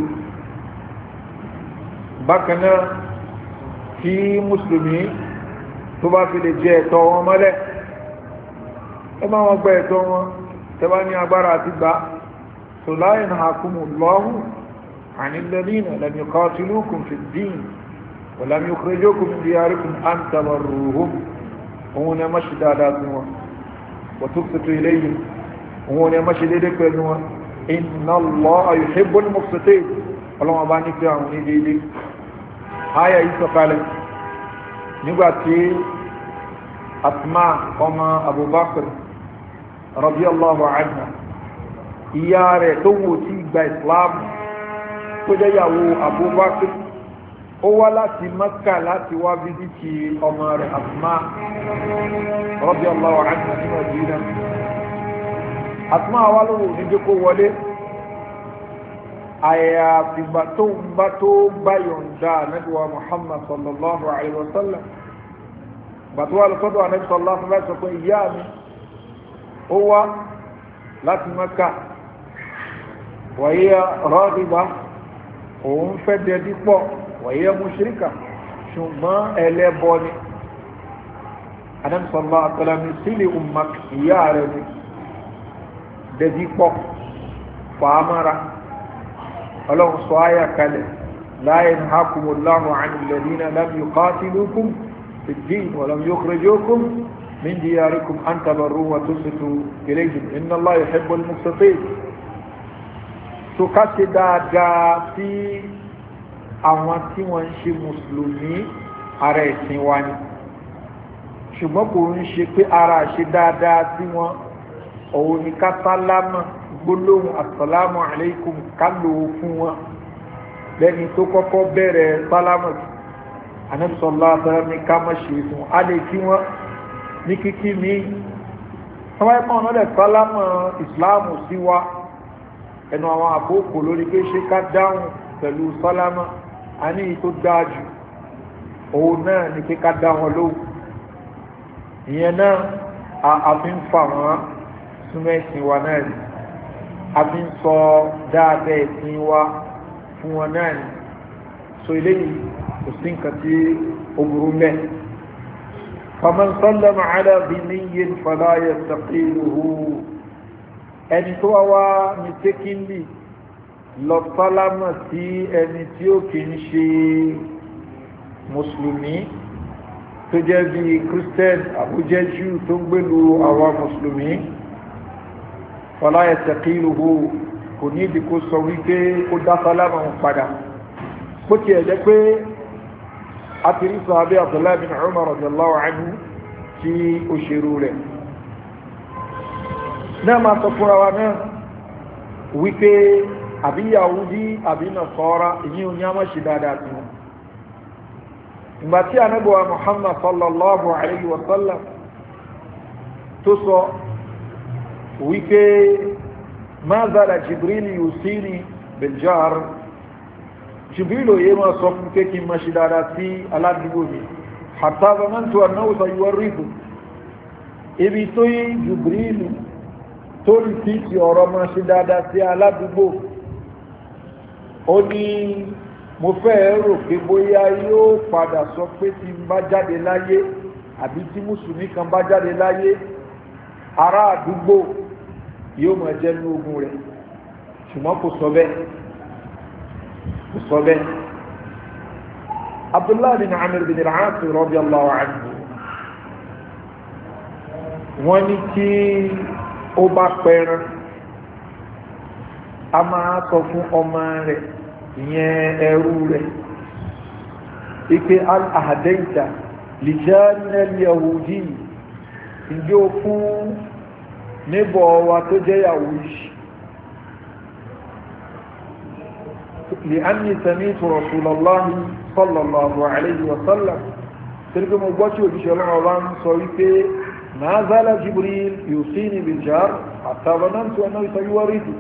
bákan náà tí mùsùlùmí tó bá fi lè jẹ ẹ̀tọ́ wọn mọ́lẹ̀ ẹ má wọn gba ẹ̀tọ́ wọn tẹ́bá ní agbára àti gbà so la yanhakumullahu 'anil ladhina lam yuqatilukum fid din wa lam yukhrijukum min diyarikum an tabarruhum òun ni ẹ má ṣe dáadáa sí wọn wa tuqsitu ilayhim òun ni ẹ má ṣe déédéé pẹ̀lú wọn inna Allaha yuhibbul muqsitin ọlọ́wọ́n bá ní pé àwọn ní déédéé ayà yìí sọ̀kalẹ̀ nígbàtí Asma ọmọ Abubakar radiyallahu anha ìyá rẹ̀ tó wò tí gba Islam tó jẹ́ ìyàwó Abubakar ó wá láti Makka láti wá fídíkì ọmọ rẹ̀ Asma radiyallahu anha ní Madina Asma wá lówó ní jẹ́ kó wọlé àyàfìgbà tó ń bá tó gbáyọ̀ǹda nẹ́gbẹ̀wà Muhammad sallallahu alaihi wasallam bàtí wà lọ́sọ́dọ̀ ànábì sallallahu alaihi wasallam sọ pé ìyá mi ó wá láti Mẹ́kà wàyíyá rọ́ọ̀dìbá òun fẹ́ dẹbí pọ̀ wàyíyá mushrika ṣùgbọ́n ẹlẹ́bọ ni ànábì sallallahu alaihi wasallam sílẹ̀ ummak ìyá rẹ̀ ni dẹbí pọ̀ fàámára ọlọ́run sọ áyà kalẹ̀ la yanhakumullahu 'anil ladhina lam yuqatilukum في الدين ولم يخرجوكم من دياركم أن تبروا وتقسطوا إليهم إن الله يحب المقسطين sokasi dáadáa sí àwọn tí wọ́n ń ṣe mùsùlùmí ara ẹ̀sìn wa ni ṣùgbọ́n kò ń ṣe pé ara ṣe dáadáa sí wọn òun ni ká sálámà gbólóhùn assalamu alaikum ká lò ó fún wọn lẹ́ni tó kọ́kọ́ bẹ̀rẹ̀ sálámà Ànábì sallallahu alaihi wasallam ní ká má ṣe fún a lè kí wọ́n ní kíkí ní ọwọ́ ẹ̀kọ́ ọ̀nà lẹ̀ sálámà ìsìláàmù sí wa ẹnu àwọn àkókò lórí pé ṣe ká dáhùn pẹ̀lú sálámà a ní tó dájú òun náà ní pé ká dá wọn lóhùn ìyẹn náà a fi ń fà wọ́n súnmọ́ ẹ̀sìn wa náà ni a fi ń sọ dáadáa ẹ̀sìn wa fún wọn náà ni so eléyìí kò sí nǹkan tí ó burú mẹ́. faman sallama ala dhimiyyin fala yastaqiluhu ẹni tó wá wá mistakenly lọ sálámà sí ẹni tí ó kì í ṣe mùsùlùmí tó jẹ́ bí christian àbújẹ́ Jew tó ń gbèlú àwa mùsùlùmí fala yastaqiluhu kò ní ìdí kó sọ wípé ó dá sálámà wọn padà bó ti ẹ̀jẹ́ pé a ti rí sàábé Abdullahi bin Umar radiyallahu anhu tí ó ṣerú rẹ̀ náà máa sọ fúnra wa náà wípé àbí Yahudi àbí Nasara ìyí ò ní a máa ṣe dáadáa sí wọn ìgbà tí Ànábì wa Muhammad sallallahu alayhi wa sallam tó sọ wípé ma zala Jibril yusini bil jar Jibril yé máa sọ fún pé kí n máa ṣe dáadáa sí aládùúgbò mi hatta zanantu annahu sayuwarrithu ibi tó yí Jibril tó rí sí ti ọ̀rọ̀ máa ṣe dáadáa sí aládùúgbò ó ní mo fẹ́ rò pé bóyá yóò padà sọ pé tí n bá jáde láyé àbí tí mùsùlùmí kan bá jáde láyé ará àdúgbò yóò máa jẹ́ ní ogun rẹ̀ ṣùgbọ́n kò sọ bẹ́ẹ̀ kò sọ bẹ́ẹ̀ Abdullah bin Amr bin al-As radiyallahu anhu wọ́n ní kí ó bá pẹran a máa sọ fún ọmọ rẹ̀ ìyẹn ẹrú rẹ̀ ike al-ahadaita lijanna al-yahudi ìjọ fún níbọ̀ wa tó jẹ́ Yahudi li'anni sami'tu rasulallahi sallallahu alayhi wa sallam tẹ́lẹ̀kẹ́ mo gbọ́ tí òjíṣẹ́ ọlọ́run bá ń sọ wípé ma zala Jibril yusini bil jar hatta dhanantu annahu sayuwarithu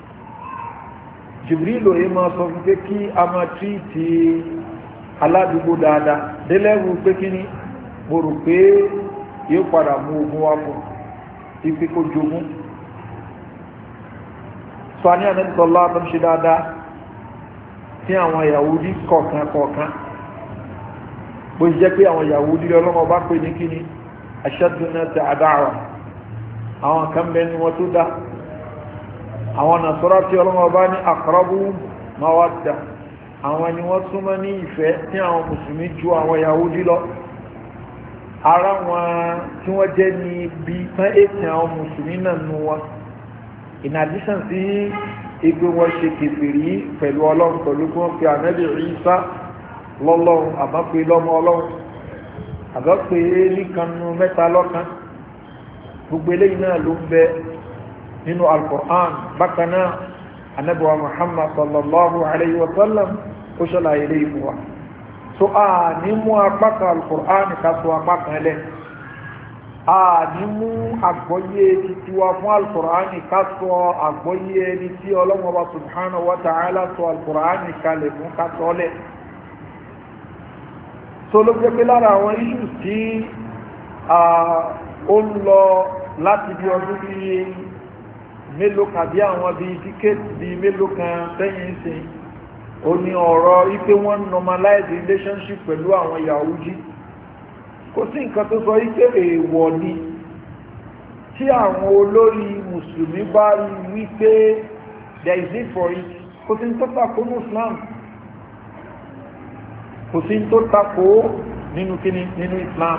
Jibril lóye máa sọ wípé kí a máa tírìtì aládùúgbò dáadáa délẹ́wù pé kí ni mo rò pé yóò padà mú ogun wá fún ipi kó jogún sọ ní ànẹ́bìsọ́lá tó ń ṣe dáadáa tí àwọn Yahudi kọ̀ọ̀kan kọ̀ọ̀kan bó ṣe jẹ́ pé àwọn Yahudi ọlọ́mọ bá pè ní kíni ashaddu nasi adawa àwọn kan bẹ ní wọn tó dá àwọn Nasara tí ọlọ́mọ bá ní aqrabu mawadda àwọn ni wọ́n súnmọ́ ní ìfẹ́ tí àwọn mùsùlùmí ju àwọn Yahudi lọ ara wọn tí wọ́n jẹ́ ní bí tán èsì àwọn mùsùlùmí náà nù wọn in addition sí igbe wọn ṣe kèfèrí pẹ̀lú ọlọ́run pẹ̀lú kí wọ́n pe ànábì Ìsá lọ́lọ́run àbá pe lọ́mọ ọlọ́run àbá pe níkanu mẹ́ta lọ́kan gbogbo eléyìí náà ló ń bẹ nínú al-Qur'an bákan náà ànábì wa Muhammad sallallahu alayhi wa sallam ó ṣàlàyé eléyìí fún wa so a ní mú apá kan al-Qur'an ká so apá kan lẹ̀ a ní mú àgbọ́yé títí wa fún al-Qur'an ká so àgbọ́yé ẹni tí Ọlọ́hun wa subhanahu wa ta'ala so al-Qur'an kalẹ̀ fún ká sọ lẹ̀ so ló jẹ́ pé lára àwọn iṣu tí ó ń lọ láti bí ọdún bí mélòó kan bí àwọn bí díkẹ́tì bí mélòó kan sẹ́yìn sí ó ní ọ̀rọ̀ ipé wọ́n normalize relationship pẹ̀lú àwọn Yahudi kò sí nǹkan tó sọ ipé èèwọ̀ ni tí àwọn olórí mùsùlùmí bá rí wípé there is need for it kò sí tó tako ní Islam kò sí tó tako nínú kíní nínú Islam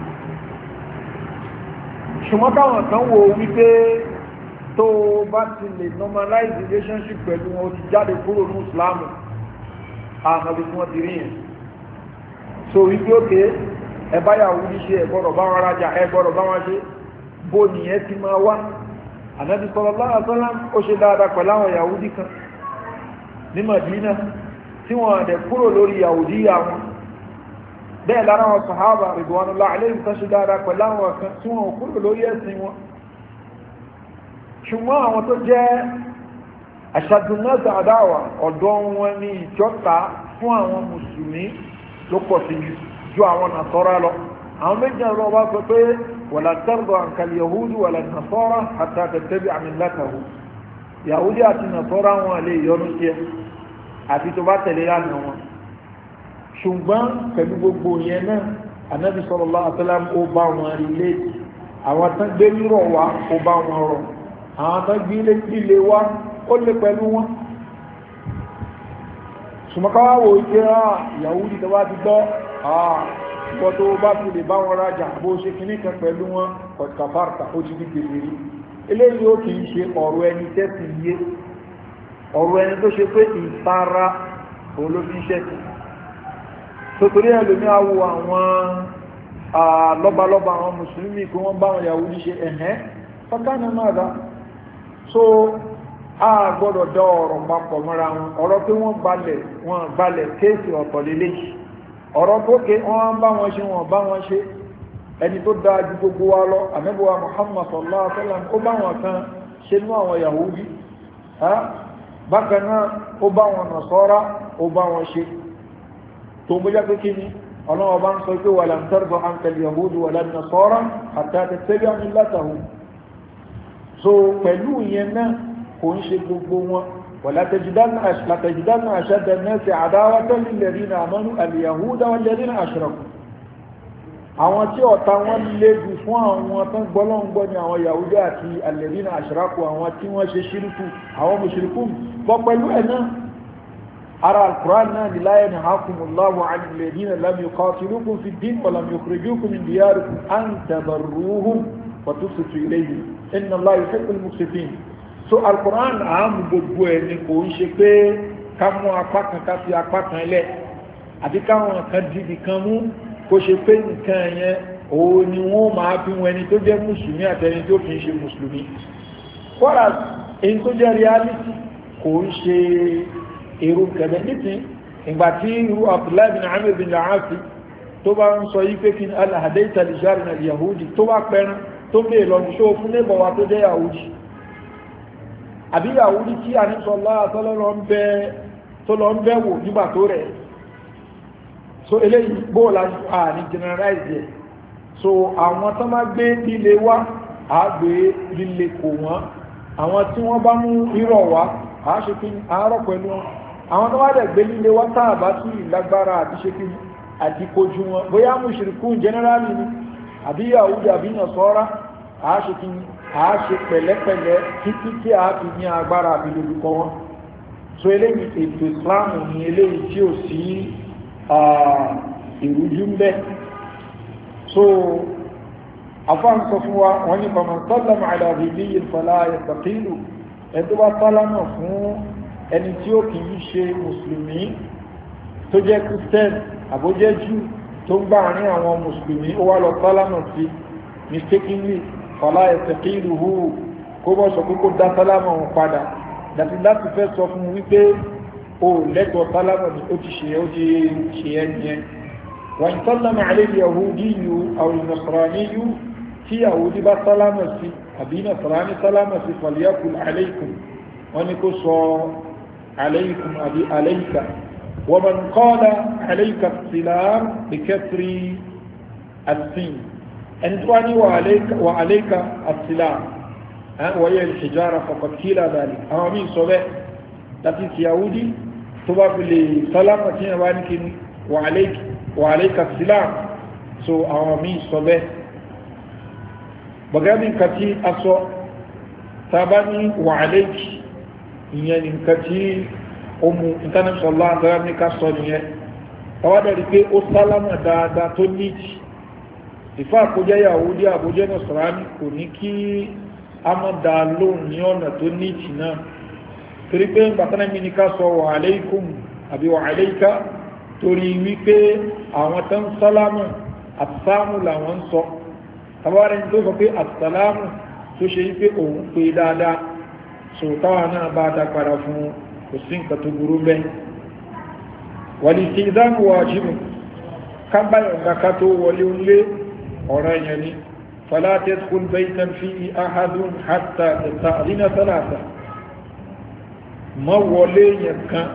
ṣùgbọ́n táwọn kan wo wípé tó bá ti lè normalize relationship pẹ̀lú wọn ó ti jáde kúrò ní Islam àmọ́ bí wọ́n ti rí yẹn so wípé òkè ẹbáyàwó ní ṣe ẹgbọ́rọ̀ bá wọn rájà ẹgbọ́rọ̀ bá wọn ṣe bó nìyẹn ti máa wá Ànábì sallallahu alaihi wasallam ó ṣe dáadáa pẹ̀lú àwọn Yahudi kan ní Madina tí wọ́n dẹ̀ kúrò lórí Yahudi àwọn bẹ́ẹ̀ lára wọn sàhábà ridwanullahi alayhim tó ṣe dáadáa pẹ̀lú àwọn kan tí wọ́n kúrò lórí ẹ̀sìn wọn ṣùgbọ́n àwọn tó jẹ́ aṣàdùnmọ́sà àdáwà ọ̀dọ́ wọn ní ìjọta fún àwọn mùsùlùmí ló pọ̀ sí ju àwọn nàṣọ́rá lọ àwọn méjì ọ̀rọ̀ wá sọ pé wala tarda anka al-yahudu wala an-nasara hatta tattabi'a millatahu Yahudi àti nàṣọ́rá wọn lè yọnu sí ẹ àti tó bá tẹ̀lé lánàá wọn ṣùgbọ́n pẹ̀lú gbogbo yẹn náà Ànábì sallallahu alaihi wasallam ó bá wọn rí léèdì àwọn tán gbé rírọ̀ wá ó bá wọn rọ̀ àwọn tán gbé líle wá ó lè pẹ̀lú wọn ṣùgbọ́n wípé àà Yahudi tó bá ti gbọ́ àà ìpọ̀ tó bá fi lè bá wọn rájà bó ṣe kìíní kan pẹ̀lú wọn kọ̀tàfàrtà ó ti di gbèsèrè eléyìí ó kìí ṣe ọ̀rọ̀ ẹni tẹ́sì yé ọ̀rọ̀ ẹni tó ṣe pé ìtara olófíṣẹ́sì tó torí ẹlòmí àwọ àwọn lọ́balọ́ba àwọn mùsùlùmí kí wọ́n bá wọn Yahudi ṣe ẹ̀hẹ́ fọ́kánà máa dá so a gbọ́dọ̀ dá ọ̀rọ̀ papọ̀ mọ́ra wọn ọ̀rọ̀ pé wọ́n gbalẹ̀ wọ́n gbalẹ̀ kéèsì ọ̀tọ̀ lélẹ́yìí ọ̀rọ̀ tó ké wọ́n bá wọn ṣe wọ́n bá wọn ṣe ẹni tó dáa ju gbogbo wa lọ Ànábì wa Muhammad sallallahu alaihi wasallam ó bá wọn kan ṣe ní àwọn Yahudi bákan náà ó bá wọn Nasara ó bá wọn ṣe tó mọ́já pé kí ni ọlọ́wọ́ bá ń sọ pé walan tarda anka al-yahudu walan nasara hatta tattabi'a millatahum so pẹ̀lú ìyẹn náà kò ń ṣe gbogbo wọn wala tajidanna ashadda an-nasi adawatan lilladhina amanu al-yahuda walladhina ashraku àwọn tí ọ̀tá wọn lé jù fún àwọn tán gbọ́lọ́ngbọ́ ni àwọn Yahudi àti alladhina ashraku àwọn tí wọ́n ṣe ṣíríkù àwọn mùṣírikù bọ́ pẹ̀lú ẹ̀ náà ara al-Qur'an náà ni la yanhakumullahu 'anil ladhina lam yuqatilukum fid din wa lam yukhrijukum min diyarikum an tabarruhum wa tuqsitu ilayhim inna Allaha yuhibbul muqsitin. So al-Qur'an àmú gbogbo ẹ̀ ni kò ń ṣe pé ká mú apá kan ká fi apá kan lẹ̀ àbí káwọn kan dìbì kan mú kó ṣe pé nǹkan yẹn òun ni wọ́n máa fi wọn ẹni tó jẹ́ mùsùlùmí àtẹni tó kì í ṣe mùsùlùmí. wọ́n èyí tó jẹ́ reality kò ń ṣe èrò kẹ̀lẹ́ nítìí ìgbà tí irú Abdullahi bin Amr bin al-Asi tó bá ń sọ yí pé kí al-hadaita li jarina al-yahudi tó bá pẹ́rán tó bèè lọ ṣó fún nébọ̀ wa tó jẹ́ yahudi àbí yahudi tí a ní sọ láàtọ́ tó lọ ń bẹ́ wò nígbà tó rẹ̀ so eléyìí bóòlá à ní generalize yẹ so àwọn tó má gbé líle wá àgbé líle kò wọ́n àwọn tí wọ́n bá mú irọ́ wá àáṣe kí àárọ̀ pẹ̀lú wọn àwọn tó wá dẹ̀ gbé líle wá tààbá sí ìlágbára àti ṣe kí àti kojú wọn bóyá mushrikun generally ni àbí Yahudi àbí Nasara àáṣe kí àáṣe pẹ̀lẹ́pẹ̀lẹ́ títí tí a fi ní agbára àbí lórúkọ wọn so eléyìí ètò Islam ni eléyìí tí ò sí ìrújú ń bẹ so afáàn sọ fún wa wọn ní faman sallama ala dhimmiyin fala yastaqilu ẹ̀tọ́ bá sálámà fún ẹni tí ó kì í ṣe mùsùlùmí tó jẹ́ Christian àbójẹ́ jù tó ń gbà ní àwọn mùsùlùmí ó wá lọ sálámà sí mistakenly fala yastaqiluhu kó bọ́ sọ pé kó dá sálámà wọn padà dàbí láti fẹ́ sọ fún wípé o lẹ́tọ̀ sálámà ní ó ti ṣe ó ti ṣe ẹni ẹ wa in sallama alayhi yahudiyyu aw nasraniyyu tí yahudi bá sálámà sí àbí nasrani sálámà sí falyakul alaykum wọ́n ní kó sọ alaykum àbí alayka wa man qala alayka as-salam bi kasri as-sin ẹni tó wá ní wa alayka as-salam wa hiya al-hijara faqad qila dhalik àwọn míì sọ bẹ́ẹ̀ láti ti yahudi tó bá fi lè sálámà tí yẹn bá ní kí wa alayka as-salam so àwọn míì sọ bẹ́ẹ̀ bọ̀gẹ́bí nǹkan tí a sọ tàbá ní wa alayki ìyẹn ni nǹkan tí ó mú ìtànàṣọ́lá àdára ní ká sọ nìyẹn tàwádẹ̀ rí pé ó sálámà dáadáa tó níjì ìfá àkójẹ́ Yahudi àbójẹ́ Nasrani kò ní kí a mọ́ dá lóhùn ní ọ̀nà tó níjì náà torí pé bàtánà mi ní ká sọ wa alaykum àbí wa alayka torí wípé àwọn tán sálámà àtàmù làwọn sọ tàbárẹ̀ tó sọ pé àtàlámù tó ṣe wípé òun pé dáadáa so táwa náà bá dá padà fún kò sí nǹkan tó burú bẹ́ẹ̀ wal istidhan wajib kábàyọ̀ ǹkan tó wọlé onílé ọ̀rọ̀ yẹn ni fala tadkhul baytan fihi ahadun hatta tasta'dhina thalatha mọ́ wọlé yẹn kan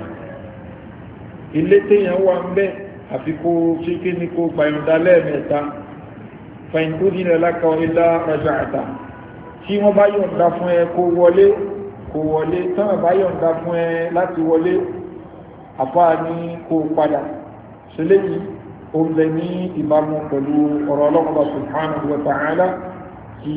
ilé téèyàn wà ń bẹ́ àfi kó ṣe kí ni kó gbàyànjá lẹ́ẹ̀mẹ́ta fa in udhina laka illa raja'ta tí wọ́n bá yọ̀ǹda fún ẹ kó wọlé kó wọlé tán bá yọ̀ǹda fún ẹ láti wọlé àfáà ní kó padà ṣe léyìí ó ń bẹ ní ìbámu pẹ̀lú ọ̀rọ̀ ọlọ́pàá subhanahu wa ta'ala tí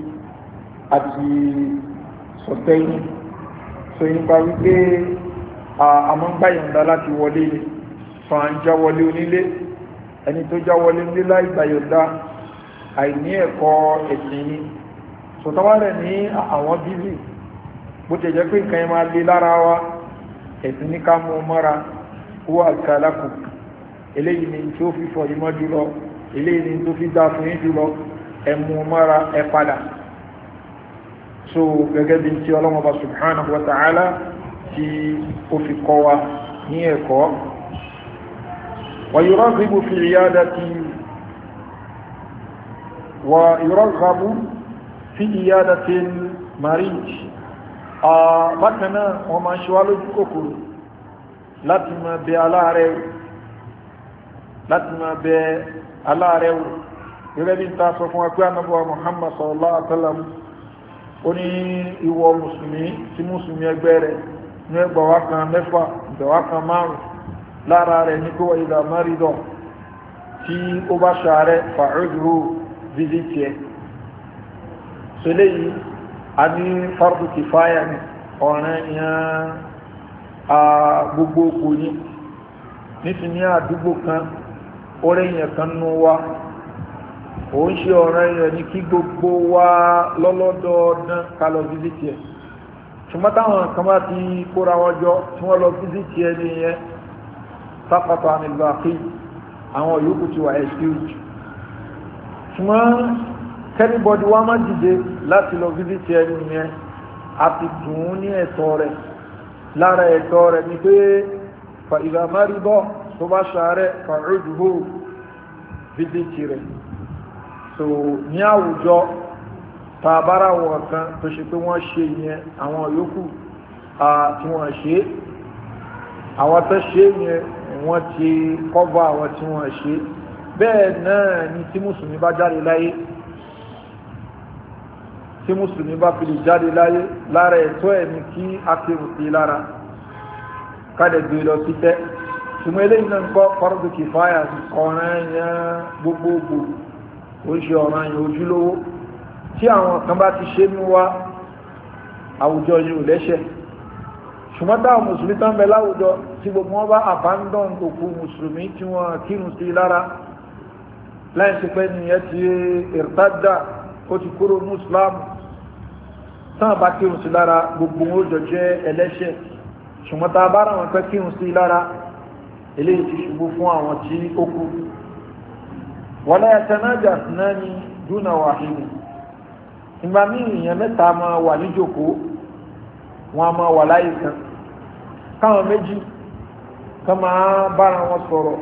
a ti sọ̀tẹ́yìn so nípa wípé àmọ́ ń bá yọ̀ǹda láti wọlé fa ń já wọlé onílé ẹni tó já wọlé onílé láì gbà yọ̀ǹda àìní ẹ̀kọ́ ẹ̀sìn ni sọ̀tọ́wà rẹ̀ ní àwọn bíbí bó tẹ̀ jẹ́ pé nǹkan ẹmà lè lára wa ẹ̀sìn ní ká mú mọ́ra owó àkàlákù eléyìí ni tí ó fi fọ̀ ìmọ́ jùlọ eléyìí ni tó fi dá fún yín jùlọ ẹmú mọ́ra ẹ padà so gẹ́gẹ́ bí tí ọlọ́mọba subhanahu wa ta'ala tí ó fi kọ́ wa ní ẹ̀kọ́ wa yuraghibu fi iyadati wa yuraghabu fi iyadati al-marid bákan náà wọ́n máa ń ṣe wá lójú kòkòrò láti máa bẹ aláàrẹ̀ láti máa bẹ aláàrẹ̀ wò gẹ́gẹ́ bí n ta sọ fún wa pé anábọ̀wá Muhammad sallallahu alaihi wa sallam ó ní ìwọ mùsùlùmí tí mùsùlùmí ẹgbẹ́ rẹ̀ ní ẹgbàwá kan mẹ́fà ìgbàwá kan márùn lára rẹ̀ ní kó ìdá márìdọ̀ tí ó bá ṣàárẹ̀ fa'udhu visit ẹ̀ sọlẹ̀ yìí a ní fardu kìfáyà ní ọ̀ràn ìyàn gbogbogbò ní nítorí àdúgbò kan oríyìn kan nú wa ó ń ṣe ọ̀rọ̀ yẹn ní kí gbogbo wa lọ́lọ́dọọdún ká lọ fíìsìtì ẹ̀ ṣùgbọ́n táwọn kan bá ti kóra wọn jọ tí wọ́n lọ fíìsìtì ẹ̀ nìyẹn sápàtà àmìlbàkì àwọn yòókù ti wà excuse ṣùgbọ́n kẹ́nìbọ̀dì wa má dìde láti lọ fíìsìtì ẹ̀ nìyẹn a ti dùn ún ní ẹ̀tọ́ rẹ̀ lára ẹ̀tọ́ rẹ̀ ni pé fa ìgbàmárìbọ̀ tó bá ṣàárẹ̀ fàájúhó fíìsìtì rẹ̀ so ní àwùjọ tàbára wọn kan tó ṣe pé wọ́n ṣe yẹn àwọn yòókù tí wọ́n ṣe àwọn tó ṣe yẹn wọ́n ti kọ́bọ̀ àwọn tí wọ́n ṣe bẹ́ẹ̀ náà ni tí mùsùlùmí bá jáde láyé tí mùsùlùmí bá fi lè jáde láyé lára ẹ̀tọ́ ẹ̀ ní kí akéwù sí lára kádẹ̀ gbé lọ sí tẹ́ ṣùgbọ́n eléyìí náà ń kọ́ fardu kìfáyà ọ̀ràn yẹn gbogbogbò ó ṣe ọ̀ràn yẹn ojúlówó tí àwọn kan bá ti ṣe ní wá àwùjọ yìí ò lẹ́ṣẹ̀ ṣùgbọ́n táwọn mùsùlùmí tán bẹ láwùjọ tí gbogbo wọn bá abandon òkú mùsùlùmí tí wọ́n kírun sí lára láì sí pé nìyẹn ti irtada ó ti kúrò ní islam tán bá kírun sí lára gbogbo wọn ó jọ jẹ́ ẹlẹ́ṣẹ̀ ṣùgbọ́n tá a bá ra wọn pẹ́ kírun sí lára eléyìí ti ṣubú fún àwọn tí ó kú wala yatanajasnani duna wahidi ìgbà míì èèyàn mẹ́ta máa wà níjòkó wọn a máa wà láyé kan káwọn méjì ká máa bára wọn sọ̀rọ̀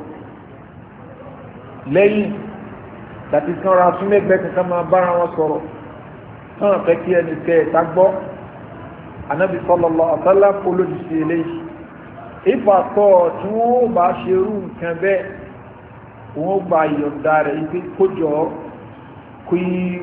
lẹ́yìn tàbí kan ra fún mẹ́gbẹ́ kan ká máa bára wọn sọ̀rọ̀ káwọn fẹ́ kí ẹnì kẹta gbọ́ Ànábì sallallahu alaihi wasallam olójúṣe eléyìí ìfàtọ̀ tí wọ́n bá ṣerú nǹkan bẹ́ẹ̀ wọ́n gba ìyọ̀ǹda rẹ̀ ibi kójọ kí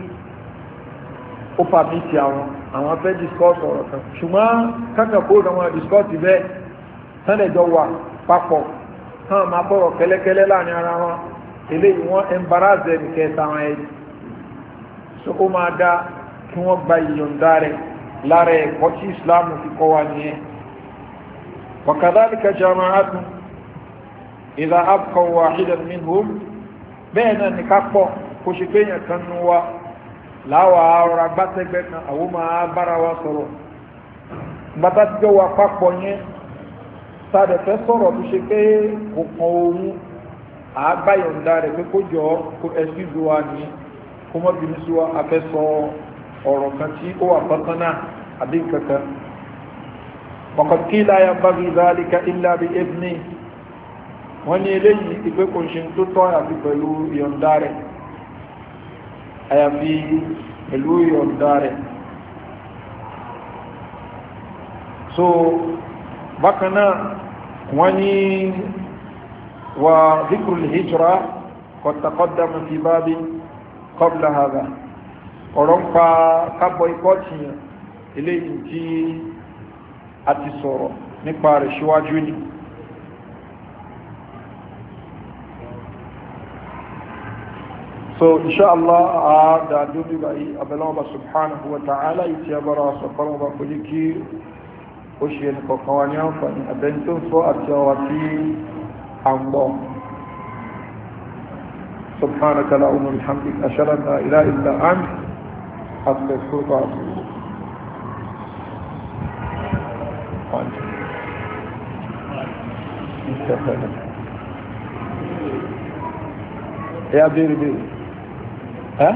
ó fàmìtì àwọn àwọn fẹ́ discuss ọ̀rọ̀ kan ṣùgbọ́n kankan kó lọ wọn discuss bẹ́ẹ̀ sẹ́lẹ̀jọ wà papọ̀ kán máa bọ̀rọ̀ kẹ́lẹ́kẹ́lẹ́ láàrin ara wọn eléyìí wọ́n embarrass ẹni kẹta àwọn ẹni so ó máa dá kí wọ́n gba ìyọ̀ǹda rẹ̀ lára ẹ̀kọ́ tí Islam fi kọ́ wa nìyẹn wa kadhalika jama'atun ìdá abqaw wahidan minhum bẹ́ẹ̀ náà ní ká pọ̀ kó ṣe pé èèyàn kan nú wa láwà ọ̀rọ̀ agbátẹ́gbẹ́ kan àwọn máa bára wa sọ̀rọ̀ bàtà tí jọ wà papọ̀ yẹn sáàdẹ̀ fẹ́ sọ̀rọ̀ tó ṣe pé kò kan ohun àágbáyọ̀ǹda rẹ̀ pé kó jọ kó ẹ̀sìdò wa ní kó mọ́ bínú sí wa afẹ́ sọ ọ̀rọ̀ kan tí ó wà pátán náà àbí kankan وقد قيل ينبغي ذلك إلا بإذنه wọ́n ní eléyìí ìpé kò ṣe tó tọ́ àyàfi pẹ̀lú ìyọ̀ǹda rẹ̀ àyàfi pẹ̀lú ìyọ̀ǹda rẹ̀ so bákanáà wọ́n ní wà dhikrul hijra qad taqaddama fi babin qabla hadha ọ̀rọ̀ ń pa kábọ̀ ikọ́ tìyàn eléyìí tí a ti sọ̀rọ̀ nípa rẹ̀ síwájú ni so inshallah a da dubi bai abalawa subhanahu wa ta'ala iti abara sọ̀kọ́rọ̀ ba kuli kí ó ṣe ní kọ̀kan wa ní àǹfààní abẹ́ni tó ń sọ àti ọwà tí a ń bọ̀ subhanaka la umar alhamdik ashara la ilaha illa ant astaghfiruka wa atubu ya bere bere ha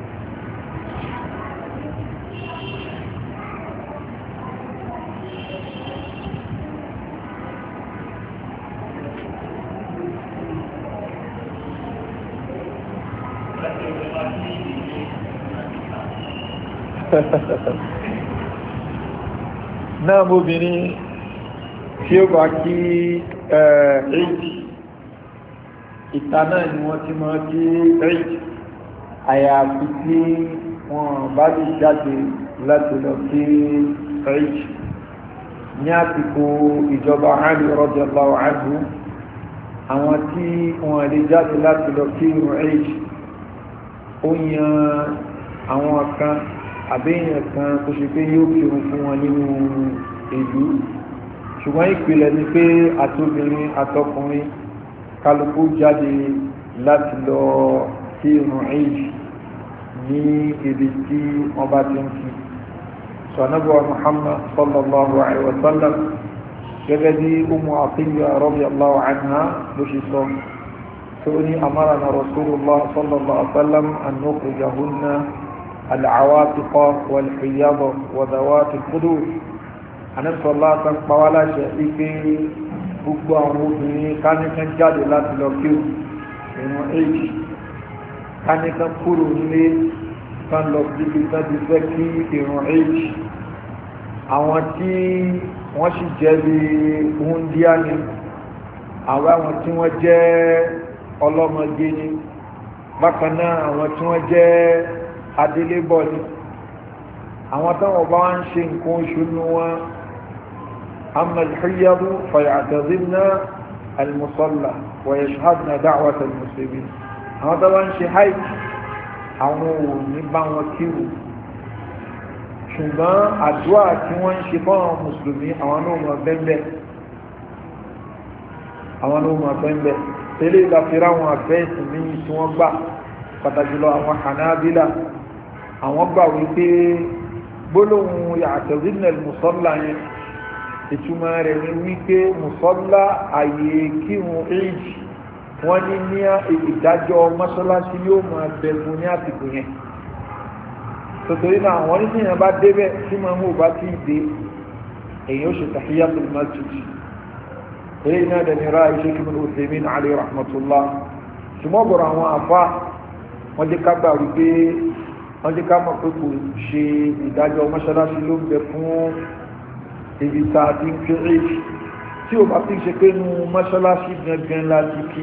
náà mọ́bìnrin tí ó bá kí ẹ̀ẹ́dì ìta náà ni wọ́n ti mọ́ kí ẹ̀ẹ́dì àyàfi tí wọ́n bá lè jáde láti lọ kí ẹ̀ẹ́dì ní àsìkò ìjọba Ali radiyallahu anhu àwọn tí wọ́n lè jáde láti lọ kí ẹ̀ẹ́dì ó yan àwọn kan àbẹ́yàn kan tó ṣe pé yóò kírun fún wọn nínú ìlú ṣùgbọ́n ìpìlẹ̀ ni pé àtobìnrin àtọkùnrin kálukú jáde láti lọ sí ìrun Eid ní ibi tí wọ́n bá ti ń kí sọ̀nàbọ̀ Muhammad sallallahu alaihi wa sallam gẹ́gẹ́ bí Ummu Atiyya radiyallahu anha ló ṣe sọ tó ní amarana Rasulullah sallallahu alaihi wa sallam an nukhrijahunna al-awatiq wal-hiyad wa dhawati al-khudur anẹ́sọ̀lá tán pàwálà ṣe ipé gbogbo àwọn obìnrin káníkan jáde láti lọ kí o ìwọ̀n èjì káníkan kúrò nílé tán lọ síbi tán ti fẹ́ kí ìwọ̀n èjì àwọn tí wọ́n sì jẹ́ bí húndíá ni àwọn àwọn tí wọ́n jẹ́ ọlọ́mọdé ni bákan náà àwọn tí wọ́n jẹ́ adélébọ̀ ni àwọn táwọn bá ń ṣe nǹkan oṣù ní wọn أما الحيض فيعتزلن المصلى ويشهدن دعوة المسلمين هذا وان شهيد àwọn òní bá wọn kírù ṣùgbọ́n àdúrà tí wọ́n ń ṣe fọ́nà mùsùlùmí àwọn náà mọ̀ bẹ́ẹ̀ àwọn náà mọ̀ bẹ́ẹ̀ tẹ́lẹ̀ ìlàfíra àwọn àfẹ́ẹ̀sì ní tí wọ́n gbà pàtàkì lọ àwọn Hanabila àwọn gbà wípé gbólóhùn ya'tazilna al-musalla yẹn ìtumọ̀ rẹ̀ ní wípé musalla àyè kírun Eid wọ́n ní ní ìdájọ́ mọ́ṣáláṣí yóò máa bẹ fún ní àsìkò yẹn tòtòrí náà wọ́n ní tíyàn bá débẹ̀ tí máa mú bá tí ì dé èyí ó ṣe tahiyatul masjid èyí náà dẹ̀ ní ra iṣẹ́ kí mọ́lú Uthaymin alayhi rahmatullah ṣùgbọ́n bọ̀rọ̀ àwọn àfá wọ́n jẹ́ ká gbà wípé wọ́n jẹ́ ká mọ̀ pé kò ṣe ìdájọ́ mọ́ṣáláṣí ló ń bẹ fún ibi tá a ti ń fi Eid tí ó bá ti ṣe pé nu mọ́ṣáláṣí gangan láti kí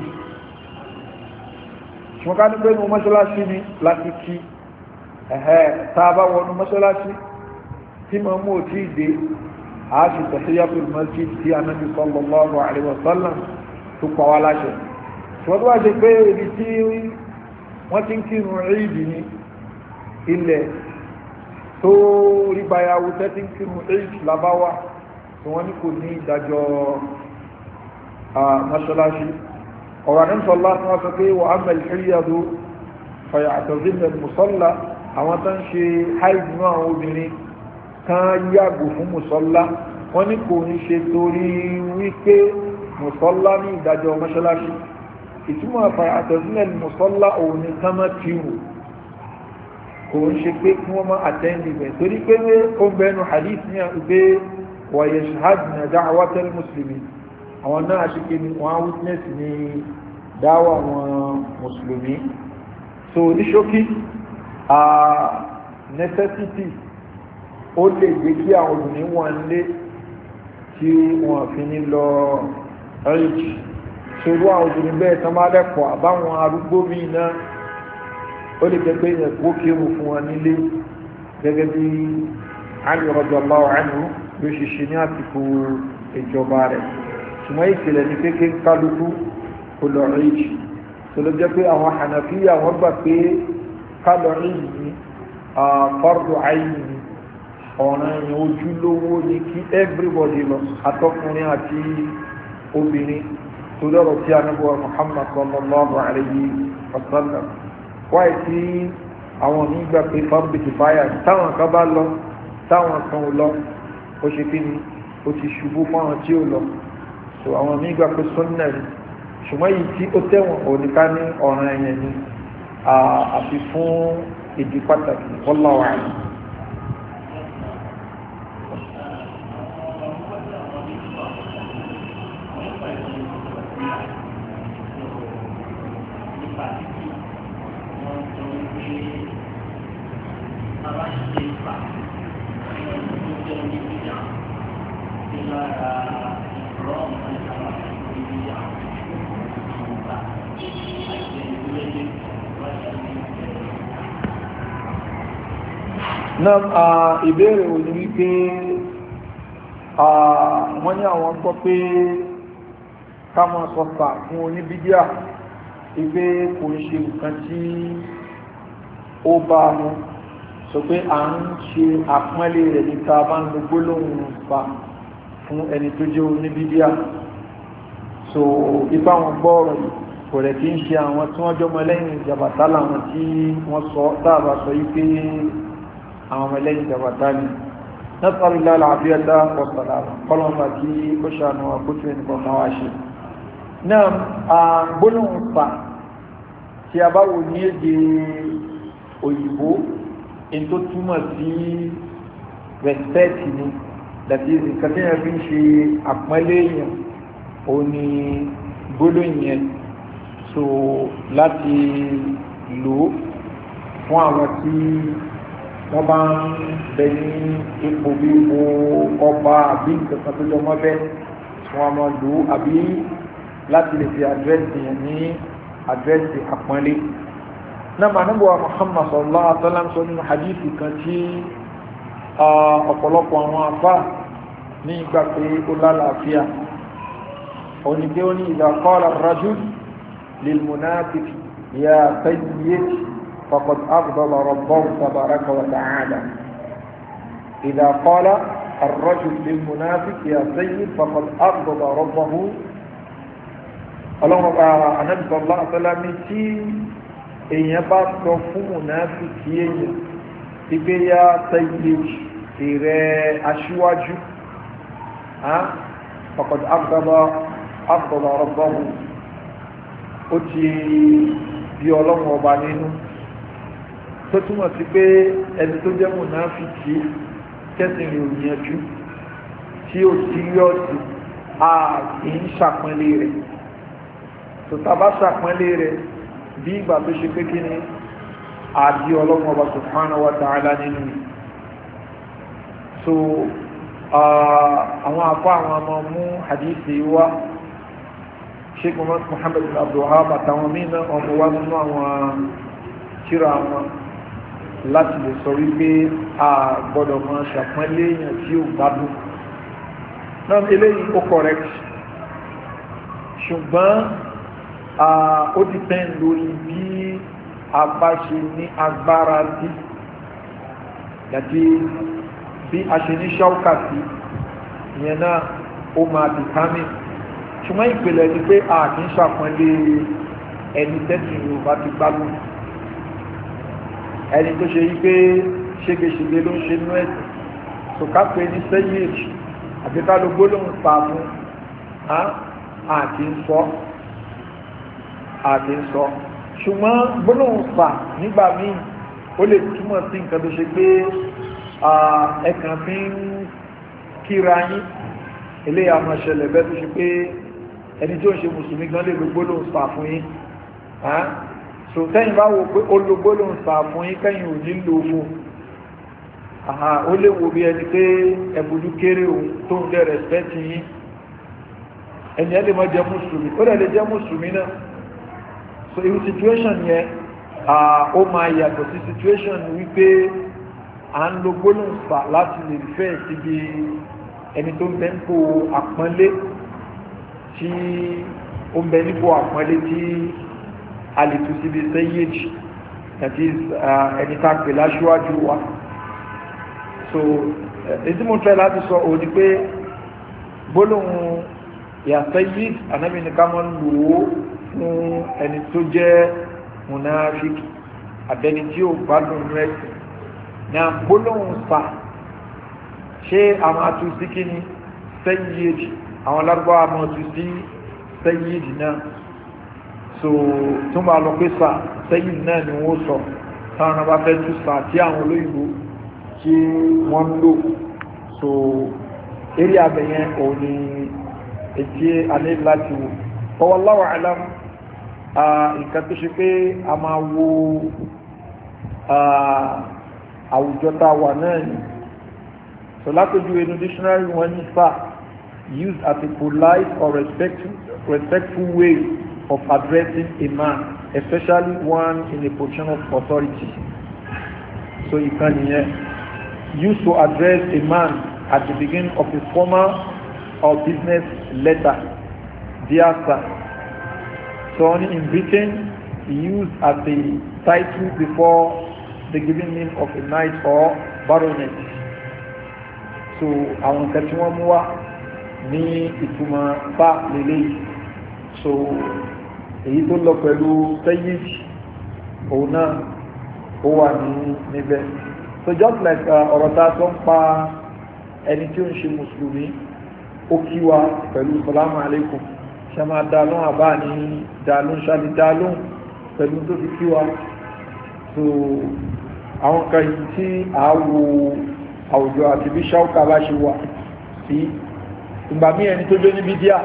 ṣùgbọ́n ká ní pé nu mọ́ṣáláṣí ni láti kí ẹ̀hẹ́ tá a bá wọnú mọ́ṣáláṣí tí mọ̀ mú òtí ìdè a ṣe tahiyatul masjid tí Ànábì sallallahu alaihi wasallam tó pa wá láṣẹ ṣùgbọ́n tó wá ṣe pé ibi tí wọ́n ti ń kírun Eid ní ilẹ̀ tó rí bayawu tẹ́ ti ń kírun Eid lábáwá tí wọ́n ní kò ní ìdájọ́ mọ́ṣáláṣí ọ̀rọ̀ àníṣọ́lá tí wọ́n sọ pé wà á mẹ́lì ṣíríyàdó fàyà àtọ̀zílẹ̀ musalla àwọn tó ń ṣe haid ní àwọn obìnrin kan yàgò fún musalla wọ́n ní kò ní ṣe torí wípé musalla ní ìdájọ́ mọ́ṣáláṣí ìtumọ̀ fàyà àtọ̀zílẹ̀ musalla òun ni kánmọ́ tìrù kò ń ṣe pé kí wọ́n má àtẹ́ndì bẹ̀ torí pé ó ń bẹnu hadith ní àgbé ويشهدن دعوة المسلمين àwọn náà ṣe kí wọ́n witness ní dáwà wọn mùsùlùmí so ní ṣókí a necessity ó lè jẹ́ kí àwọn obìnrin wọn lé tí wọ́n fi ní lọ ríjì ṣorú àwọn obìnrin bẹ́ẹ̀ tán bá lẹ́pọ̀ àbáwọn arúgbó míì náà ó lè jẹ́ pé ẹ̀kọ́ kírun fún wọn nílé gẹ́gẹ́ bí Ali radiyallahu anhu ló ṣe ṣe ní àsìkò ìjọba rẹ̀ ṣùgbọ́n ìṣẹ̀lẹ̀ ní kéèké kálukú olóríjì tó ló jẹ́ pé àwọn Hanafiya wọ́n gbà pé kálọ̀ríjì ní fardu ayn ní ọ̀ràn èèyàn ojúlówó ní kí everybody lọ àtọkùnrin àti obìnrin tó lọ́rọ̀ tí Ànábì Muhammad sallallahu alayhi wa sallam wáyé tí àwọn nígbà pé fardu kifaya táwọn kan bá lọ táwọn kan ò lọ ó ṣe kí ni ó ti ṣubú fún àwọn tí ó lọ so àwọn mígbà pé sọ́nà rí ṣùgbọ́n yìí tí ó tẹ̀wọ̀n òníká ní ọ̀ràn ẹ̀yẹn ni àfi fún ìdí pàtàkì wallahu a'lam. náà ìbéèrè òní wípé wọ́n ní àwọn gbọ́ pé ká máa sọfà fún oníbídíà wípé kò ń ṣe nǹkan tí ó bá mú sọ pé à ń ṣe àpọ́nlé rẹ̀ níta bá ń lo gbólóhùn fa fún ẹni tó jẹ́ oníbídíà so ipa wọn gbọ́ọ̀rọ̀ yìí kò rẹ̀ kí ń ṣe àwọn tí wọ́n jọmọ lẹ́yìn jàbàtà láwọn tí wọ́n sọ dáàbà sọ yí pé àwọn ọmọ lẹ́yìn jàbàtà ni نسأل الله العافية والسلامة قالوا ما كي أشان وكتب نواشي نعم بلون صح tí a bá wò ní èdè òyìnbó in tó túmọ̀ sí respect ni that is nǹkan tí wọ́n fi ń ṣe àpọ́nlé èèyàn ò ní gbólóhùn yẹn so láti lò ó fún àwọn tí wọ́n bá ń bẹ ní ipò bí ipò ọba àbí nǹkan kan tó jọ mọ́ bẹ́ẹ̀ tí wọ́n máa lò ó àbí láti lè fi àdírẹ́sì yẹn ní àdírẹ́sì àpọ́nlé náà mà níbo wa Muhammad sallallahu alaihi wa sallam sọ nínú hadithi kan tí ọ̀pọ̀lọpọ̀ àwọn afá ní ìgbà pé ó lálàáfíà òní pé ó ní idha qala ar-rajul lil munafiq ya sayyid faqad aghdaba rabbahu tabaraka wa ta'ala idha qala ar-rajul lil munafiq ya sayyid faqad aghdaba rabbahu ọlọ́run Ànábì sallallahu alaihi wasallam tí èèyàn bá sọ fún mùnáfíkí èèyàn tí pé yá sayyid ìrẹ́ aṣíwájú faqad aghdaba aghdaba rabbahu ó ti bí ọlọ́run ọba nínú tó túmọ̀ sí pé ẹni tó jẹ́ mùnáfíkí kẹ́sìn rẹ̀ ò yanjú tí ó síríọ́sì a kì í ṣàpọ́nlé rẹ̀ tó tàbá ṣàpọ́nlé rẹ̀ bí ìgbà tó ṣe pé kí ni àdí ọlọ́run ọba subhanahu wa ta'ala nínú so àwọn afọ àwọn ọmọ mú hadithi wá sheikh muhammad bin abdul wahab àtàwọn mìíràn ọmọ wá nínú àwọn tírà wọn láti lè sọ wípé a gbọ́dọ̀ mọ ṣàpọ́nlé èèyàn tí ó gbádùn náà eléyìí ó correct ṣùgbọ́n ó depend lórí bí a bá ṣe ní agbára sí yàtí bí a ṣe ní ṣáúkà sí ìyẹn náà ó máa determine ṣùgbọ́n ìpìlẹ̀ ni pé a kì í ṣàpọ́nlé ẹni tẹ́sí Yorùbá ti gbádùn ẹni tó ṣe yí pé ṣégeṣègbè ló ń ṣe nú ẹ̀sìn sòkápẹ́ ní sẹ́yìn àbíká ló gbólóhùn pa fún àti ń sọ àti ń sọ ṣùgbọ́n gbólóhùn pa nígbà míì ó lè túmọ̀ sí nǹkan tó ṣe pé ẹ̀kàn fi ń kíra yín eléyà máa ṣẹlẹ̀ bẹ́ẹ̀ tó ṣe pé ẹni tí ó ń ṣe mùsùlùmí gan lè lo gbólóhùn pa fún yín so tẹ́yìn bá wo pé ó lo gbólóhùn pa fún yín kẹ́yìn ò ní lò fún ó lè wo bí ẹni pé ẹ̀bùdú kéré òun tó ń dẹ̀ rẹ̀spẹ́tì yín ẹni ẹ lè má jẹ́ mùsùlùmí ó lè lè jẹ́ mùsùlùmí náà so irú situation yẹn ó máa yàtọ̀ sí situation wípé à ń lo gbólóhùn fà láti lè fẹ́ síbi ẹni tó ń bẹ nípò àpọ́nlé tí ó ń bẹ nípò àpọ́nlé tí a lè tún síbi sẹ́yẹ́jì that is ẹni tá a pè láṣíwájú wa so èyí mo fẹ́ láti sọ òní pé gbólóhùn yàtọ̀ yìí ànábì ní ká máa ń lò ó fún ẹni tó jẹ́ munafiki àbẹni tí ó gbádùn rẹ̀ ní àgbólóhùn fà ṣé àwọn atúsí kí ni sẹ́yìdì àwọn lárúbá àwọn atúsí sẹ́yìdì náà so tó máa lọ pé sà sẹ́yìdì náà ni wọ́n sọ táwọn náà bá fẹ́ tú sà tí àwọn olóyìnbó tí wọ́n ń lò so eré abẹ̀yẹn òun ni ètí alẹ́ láti wò wallahu a'lam nǹkan tó ṣe pé a máa wo àwùjọ tá a wà náà ni so látọjú inú dictionary wọn ní fà used as a polite or respectful, respectful way of addressing a man especially one in a position of authority so ìkan nìyẹn used to address a man at the beginning of his formal or business letter, dear sir. So only in Britain, used as a title before the giving name of a knight or baronet. So àwọn kan tí wọ́n mú wá ní ìtumọ̀ bá lélẹ̀. So èyí tó lọ pẹ̀lú sayyid òun náà ó wà ní níbẹ̀. So just like ọ̀rọ̀ ta tó ń pa ẹni tí ó ń ṣe mùsùlùmí ó kí wa pẹ̀lú salamu alaikum ṣe máa dálún àbá ní dálún ṣáàlì dálún pẹ̀lú tó fi kí wa. So àwọn kan yìí tí àwọ àwùjọ àti bí ṣáùkà bá ṣe wà sí ìgbà mí ẹni tó jó níbi díà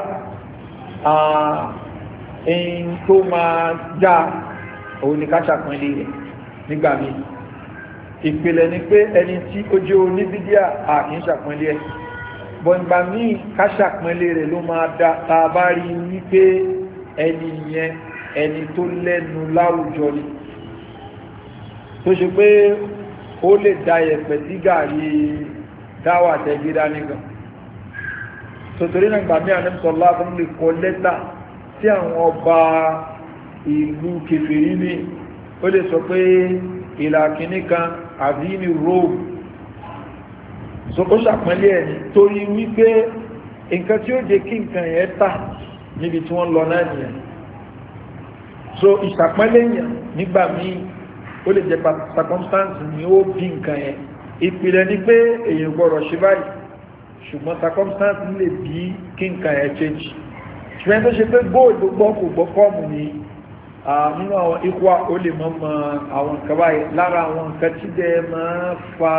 ẹ̀yìn tó máa já òun ni ká ṣàpínlẹ̀ rẹ̀ nígbà mí. Ìpìlẹ̀ ni pé ẹni tí ó jẹ́ oníbi díà àkí ń ṣàpínlẹ̀ ẹ̀ bọ̀ ìgbà mí ká ṣàpínlẹ̀ rẹ̀ ló máa dá ta bá rí wípé ẹni yẹn ẹni tó lẹ́nu láwùjọ ni tó ṣe pé ó lè da ẹ̀pẹ̀ sí gàrí dáwà tẹ́gbéra nìkan. Sòtòrí náà gbàmí ànímsọ̀lá tó ń lè kọ lẹ́tà tí àwọn ọba ìlú kèfèrí ní ó lè sọ pé ìlà kìíní kan àbí ní Rome. So ó ṣàpẹ́lẹ̀ ẹni torí wípé nǹkan tí ó jẹ́ kí nǹkan yẹn tà níbi tí wọ́n lọ náà nìyẹn. So ìṣàpẹ́lẹ̀ yẹn nígbà míì ó lè jẹ́ circumstance ni ó bí nǹkan yẹn. Ìpìlẹ̀ ni pé èèyàn gbọ́dọ̀ ṣe báyìí ṣùgbọ́n circumstance lè bí kí nǹkan yẹn change. Ṣùgbọ́n tó ṣe pé góòlù gbọ́ kò gbọ́ fọ́ọ̀mù ni nínú àwọn ikwa ó lè mọ́ mọ́ àwọn nǹkan báyìí lára àwọn nǹkan tí dẹ̀ máa fa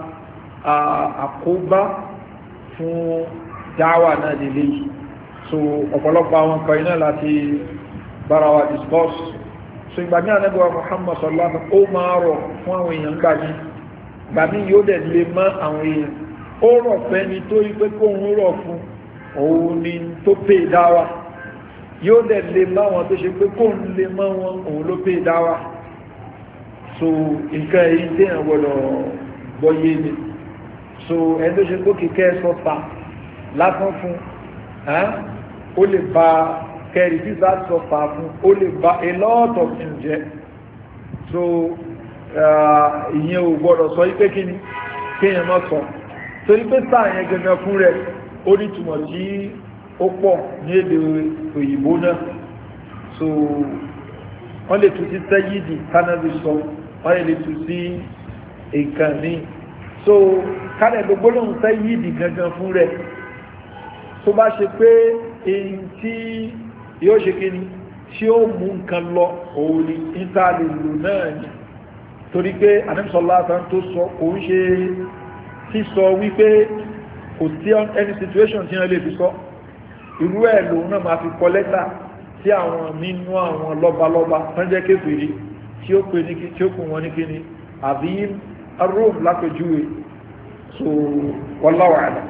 àkóbá fún dáwà náà lélẹ̀ yìí. So ọ̀pọ̀lọpọ̀ àwọn nǹkan iná láti bára wa discuss. So ìgbà ní ànábì wa Muhammad sallallahu alaihi wasallam ó máa rọ̀ fún àwọn èèyàn gbà mí gbà mí yóò dẹ̀ lè mọ́ àwọn èèyàn. Ó rọ̀ fẹ́ ni tó yí pé kóhun rọ̀ fún òun ni tó pè dáwà yóò dẹ̀ lè má wọn tó ṣe pé kóhun lè mọ́ wọn òun ló pè dáwà. So nǹkan èyí téèyàn gbọ́dọ̀ gbọ́yé ni. So ẹni tó ṣe pé kíkẹ́ sọ́ta lásán fún ó lè ba kẹrì tí bá sọ́ta fún ó lè ba a lot of things jẹ́. So ìyẹn ò gbọ́dọ̀ sọ ipé kíni kéèyàn má sọ torí pé sáà yẹn gẹ́gẹ́ fún rẹ̀ ó ní túmọ̀ tí ó pọ̀ ní èdè òyìnbó náà. So wọ́n lè tún sí sẹ́yìdì kánàbí sọ wọ́n lè tún sí nǹkan ní. So kálẹ̀ gbogbo lóhun sẹ́yìdì gangan fún rẹ̀ tó bá ṣe pé èyí tí yóò ṣe kí ni tí ó mú nǹkan lọ òun ni ìtàlè lò náà ni torí pé àníṣọ́lá àtàn tó sọ òun ṣe sísọ wípé kò sí any situation tí wọ́n lè fi sọ irú ẹ̀ lòun náà máa fi kọ lẹ́tà tí àwọn nínú àwọn lọ́balọ́ba tán jẹ́ kéfèrí tí ó pè ní kí tí ó kù wọn ní kí ni àbí Rome lápẹjúwe. So wallahu a'lam.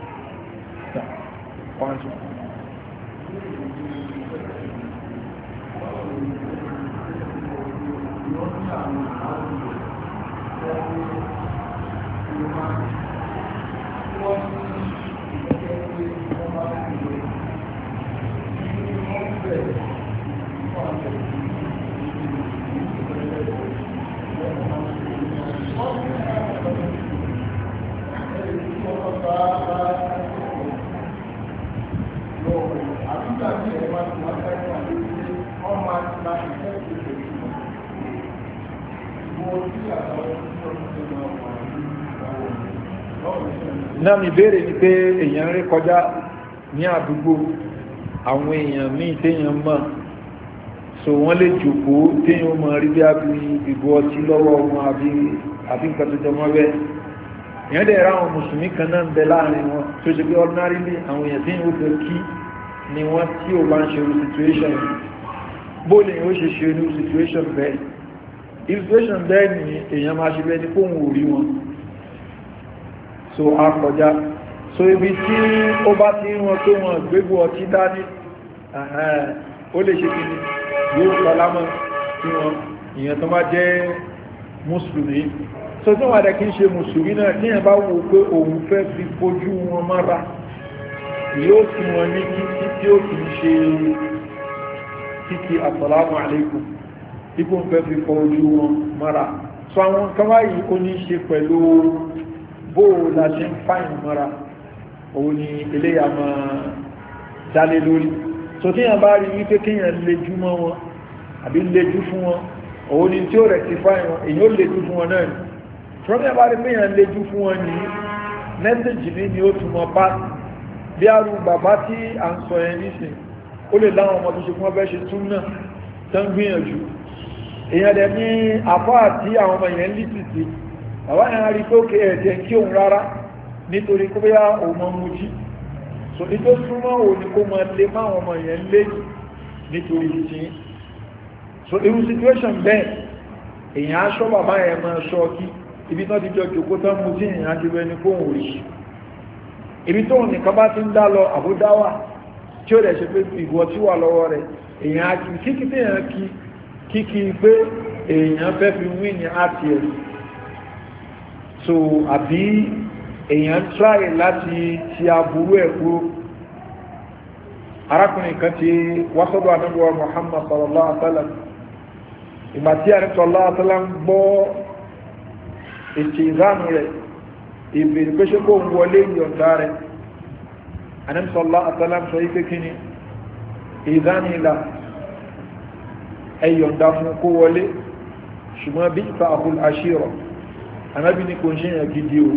Náà mi béèrè ní pé èèyàn rí kọjá ní àdúgbò àwọn èèyàn míì téèyàn mọ̀ so wọ́n lè jòkó téèyàn mọ̀ rí bí àbí ìgò ọtí lọ́wọ́ wọn àbí àbí nǹkan tó jọmọ́ bẹ́ẹ̀. Èèyàn dẹ̀ ra àwọn mùsùlùmí kan náà ń bẹ láàrin wọn tó ṣe pé ordinarily àwọn èèyàn téèyàn ó fẹ́ kí ni wọ́n tí ò bá ń ṣe irú situation yìí bóòlù yìí ó ṣe ṣe irú situation bẹ́ẹ̀. Situation bẹ́ẹ̀ ni èèyàn máa ṣe bẹ́ẹ̀ ní fóun ò rí wọn so a kọjá so ibi tí ó bá ti wọn tó wọn gbégbó ọtí dání ó lè ṣe kí ni yóò sálámọ̀ tí wọn ìyẹn tó bá jẹ́ mùsùlùmí so tí wọ́n dẹ̀ kí ń ṣe mùsùlùmí náà ní ẹ̀bá wo pé òun fẹ́ fi fojú wọn mára yóò fún wọn ní títí tí ó kì í ṣe títí assalamu alaikum ipò ń fẹ́ fi fojú wọn mára so àwọn kan wáyìí ó ní ṣe pẹ̀lú bó la ṣe ń fáyìn mọ́ra òun ni eléyà máa dálé lórí so tí yàn bá rí wípé kíyàn lejú mọ́ wọn àbí lejú fún wọn òun ni tí ó rectify wọn èyí ó lejú fún wọn náà ni from yàn bá rí pé yàn lejú fún wọn ní mẹ́sẹ̀jì ní ni ó tún mọ bá bí arú bàbá tí à ń sọ yẹn nísìn ó lè láwọn ọmọ tó ṣe fún ọbẹ̀ ṣe tún náà tán gbìyànjú èyàn dẹ̀ ní àfá àti àwọn ọmọ yẹn lì títí bàbá yẹn rí pé ó kẹ ẹ̀jẹ̀ kí òun rárá nítorí kó bóyá òun mọ mú jí so ní tó súnmọ́ òun ni kó mọ lé máwọn ọmọ yẹn lé nítorí tí so irú situation bẹ́ẹ̀ èyàn aṣọ bàbá yẹn máa ṣọ́ kí ibi tán ti jọ jòkó tán mú tí èyàn ti rẹ ní fóhùn rí ibi tóun nìkan bá ti ń dá lọ àbúdáwà tí ó rẹ̀ ṣe pé ìwọ tí wà lọ́wọ́ rẹ̀ èyàn á kí kíkí tí èyàn kí kíkí pé èyàn fẹ́ fi wí ní àti ẹ̀ so àbí èyàn tráyè láti ti aburú ẹ̀ kúrò arákùnrin kan ti wásọ́dọ̀ anábíwá Muhammad sallallahu alaihi wasallam ìgbà tí àrẹ sallallahu alaihi wasallam gbọ́ ètò ìzánu rẹ̀ ìbèrè pé ṣe kó ń wọlé ìyọ̀ǹda rẹ̀ anábí sallallahu alaihi wasallam sọ ipé kí ni ìzánilá ẹ̀yọ̀ǹda fún kó wọlé ṣùgbọ́n bí ìfà àkùl àṣírọ̀ anábí ni kò ń ṣe yàn gidi o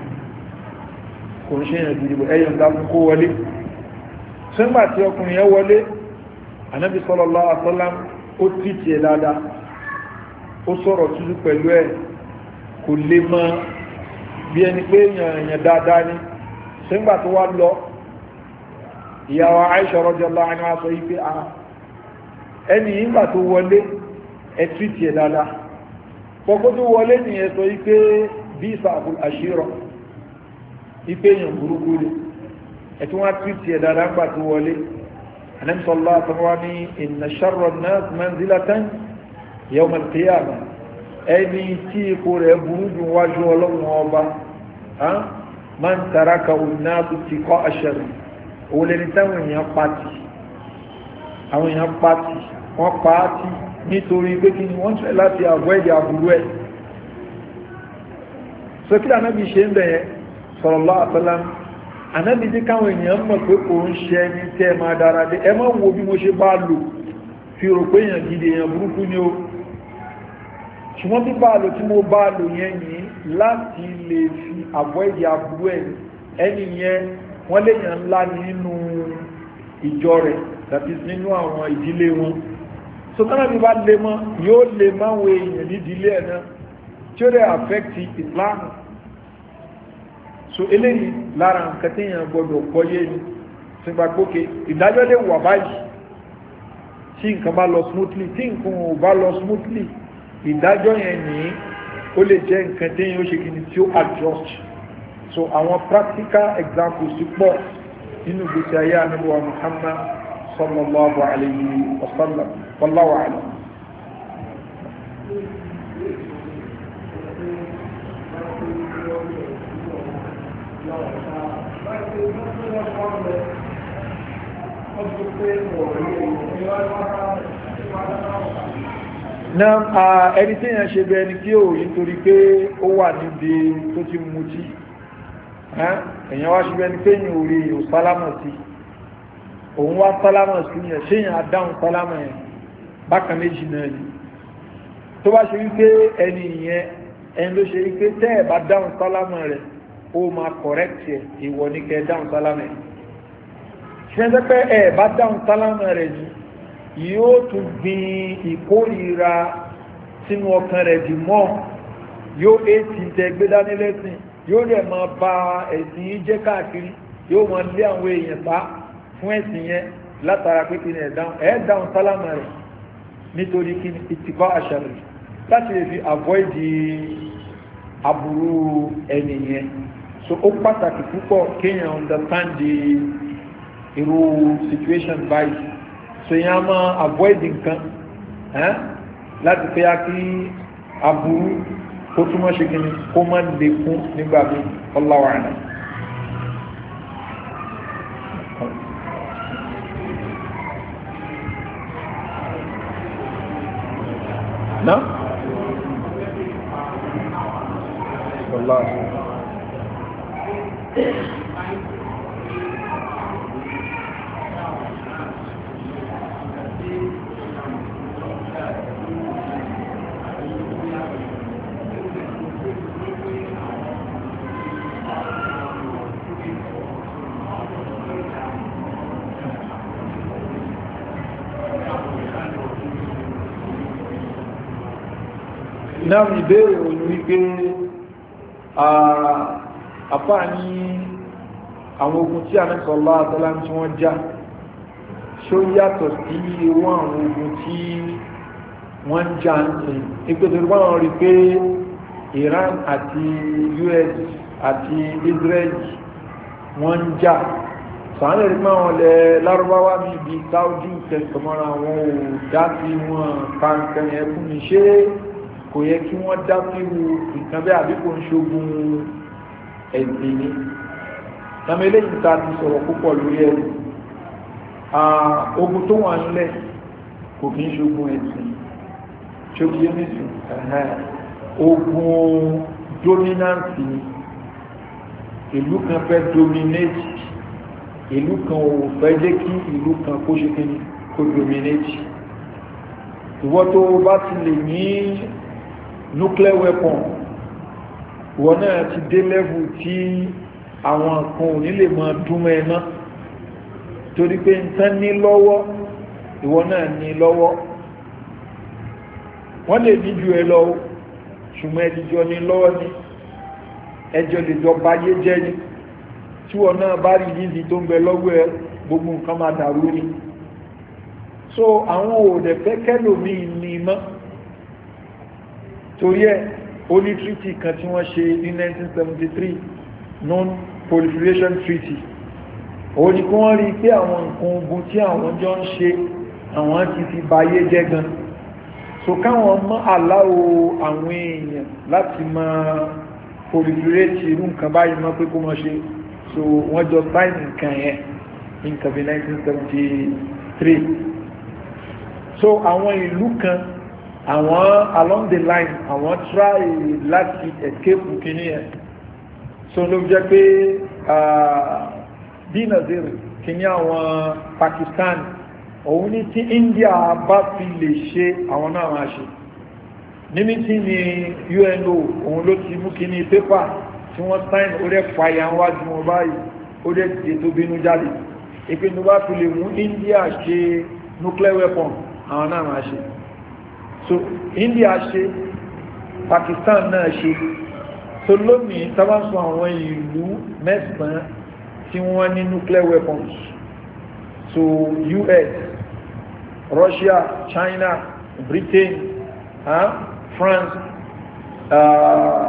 kò ń ṣe yàn gidi o ẹ̀yọ̀ǹda fún kó wọlé sẹ́gbà tí ọkùnrin yẹn wọlé anábí sallallahu alaihi wasallam ó tìtì ẹ̀ dáadáa ó sọ̀rọ̀ tútù pẹ̀lú ẹ̀ kò lè mọ bí ẹni pé èèyàn dáadáa ní sẹ́gbà tó wá lọ ìyàwó Aisha radiyallahu anha sọ yí pé ẹni ìgbà tó wọlé ẹ tìtì ẹ̀ dáadáa pọ̀kọ́ tó wọlé ní ẹ sọ yí pé bí ìsàkùn àṣírọ̀ ipé èèyàn burúkú ni ẹ tí wọ́n tìtì ẹ̀ dáadáa gbà tó wọlé Ànábì sallallahu alaihi wasallam ní inna sharra an-nas manzilatan yawm al-qiyamah ẹni tí ipò rẹ̀ burú jù wájú ọlọ́run ọba man tarakahu an-nas ittiqa'a sharri òun lẹni táwọn èèyàn pàtì àwọn èèyàn pàtì wọ́n pàtì nítorí pé kí ni wọ́n tẹ́ láti avoid àbúrú ẹ̀ so kí Ànábì ṣe ń bẹ̀yẹn sallallahu alaihi wasallam Ànábì jẹ́ káwọn èèyàn mọ̀ pé kò ń ṣe ẹni tẹ́ máa dára dé ẹ má wo bí mo ṣe bá lò fi rò pé èèyàn gidi èèyàn burúkú ni ó ṣùgbọ́n bí bá lò tí mo bá lò yẹn yìí láti lè fi avoid àbúrú ẹ̀ ẹni yẹn wọ́n léèyàn ńlá nínú ìjọ rẹ̀ that is nínú àwọn ìdílé wọn so tánà bí bá lè mọ́ yóò lè máwọn èèyàn ní ìdílé ẹ̀ náà tí ó rẹ̀ affect Islam so eléyìí lára nǹkan tí èèyàn gbọdọ̀ gbọ́yé ni sígbà gbókè ìdájọ́ lè wà báyìí tí nǹkan bá lọ smoothly tí nǹkan ò bá lọ smoothly ìdájọ́ yẹn ní ó lè jẹ́ nǹkan tí èèyàn ó ṣe kí ni tí ó adjust so àwọn practical examples ti pọ̀ nínú gbèsè ayé Ànábì wa Muhammad sallallahu alayhi wa sallam wallahu a'lam. náà ẹni tí èèyàn ṣe bẹ ẹni tí ó yí nítorí pé ó wà níbi tó ti mutí èèyàn wá ṣe bẹ ẹni pé èèyàn ò rí ò sálámà sí òun wá sálámà sí yẹn ṣé èèyàn adáhùn sálámà yẹn bákan méjì náà ni tó bá ṣe wípé ẹni yẹn ẹni ló ṣe wípé tẹ́ ẹ̀ bá dáhùn sálámà rẹ̀ ó máa correct ẹ̀ ìwọ ní kẹ́ dáhùn sálámà ẹ̀ ṣe pé ẹ̀ bá dáhùn sálámà rẹ̀ ni yóò tún gbin ìkórìíra sínú ọkàn rẹ̀ dì mọ́ yóò ètì tẹ́gbé dání lẹ́sìn yóò rẹ̀ máa ba ẹ̀sìn yìí jẹ́ káàkiri yóò máa lé àwọn èèyàn pa fún ẹ̀sìn yẹn látara pé kí ni ẹ̀ dáhùn ẹ̀ dáhùn sálámà rẹ̀ nítorí kí ni ìtìkọ́ àṣà rẹ̀ láti lè fi avoid aburú ẹni yẹn so ó pàtàkì púpọ̀ kéèyàn understand the irú situation báyìí so yẹn a máa avoid nǹkan láti fẹ́ kí aburú kó túnmọ̀ ṣe kí ni kó má lè kún nígbà bí Allahu a'lam. No? Allah. náà ìbéèrè òní wípé àpá ní àwọn ogun tí Ànábì sallallahu alaihi wasallam tí wọ́n já ṣó yàtọ̀ sí irú àwọn ogun tí wọ́n já ń sìn ìpèsè wọ́n rí pé Iran àti U S àti Israel wọ́n ń já sàánà rí máa wọn lẹ lárúbáwá ní ibi Saudi tẹ̀sọ̀mọ́ra wọn ò dá sí wọn kankan yẹn fún mi ṣé kò yẹ kí wọ́n dá sí nǹkan bẹ́ẹ̀ àbí kò ń ṣogun ẹ̀sìn ni nàmì eléyìí ta ti sọ̀rọ̀ púpọ̀ lórí ẹ̀rù ogun tó wà nílẹ̀ kò kí ń ṣogun ẹ̀sìn ṣogun yẹn nìsín ogun dominance ni ìlú kan fẹ́ dominate ìlú kan ò fẹ́ jẹ́ kí ìlú kan kó ṣe kíni kó dominate ìwọ tó bá ti lè ní nuclear weapon ìwọ náà ti dé level tí àwọn kan ò ní lè máa dúnmọ́ ẹ náà torí pé nǹkan ní lọ́wọ́ ìwọ náà ní lọ́wọ́ wọ́n lè ní ju ẹ lọ́wọ́ ṣùgbọ́n ẹjọ́ ní lọ́wọ́ ní ẹjọ́ lè jọ báyé jẹ́ ní tí wọ́n náà bá rí yìí tó ń bẹ lọ́wọ́ ẹ gbogbo nǹkan máa dàrú ní so àwọn òdẹ fẹ́ kẹ́lòmí ní mọ́ torí ẹ̀ ó ní treaty kan tí wọ́n ṣe ní nineteen seventy three non-proliferation treaty ó ní kí wọ́n rí pé àwọn nǹkan ogun tí àwọn jọ ń ṣe àwọn ti fi báyé jẹ́ gan so káwọn mọ́ aláwo àwọn èèyàn láti máa proliferate irú nǹkan báyìí mọ́ pé kó mọ́ ṣe so wọ́n jọ sign nǹkan yẹn nǹkan bí nineteen seventy three so àwọn ìlú kan àwọn along the line àwọn try láti escape kìíní yẹn so ló jẹ́ pé bí Nazir kìíní àwọn Pakistan òun ní tí India bá fi lè ṣe àwọn náà máa ṣe níbi tí ni U N O òun ló ti mú kìíní pépà tí wọ́n sign ó dẹ̀ fàyà wájú wọn báyìí ó dẹ̀ dé tó bínú jáde ìpinnu bá fi lè mú India ṣe nuclear weapon àwọn náà máa ṣe so India ṣe Pakistan náà ṣe so lónìí sábà sọ àwọn ìlú mẹ́sàn-án tí wọ́n ní nuclear weapons so U S Russia China Britain huh? France uh,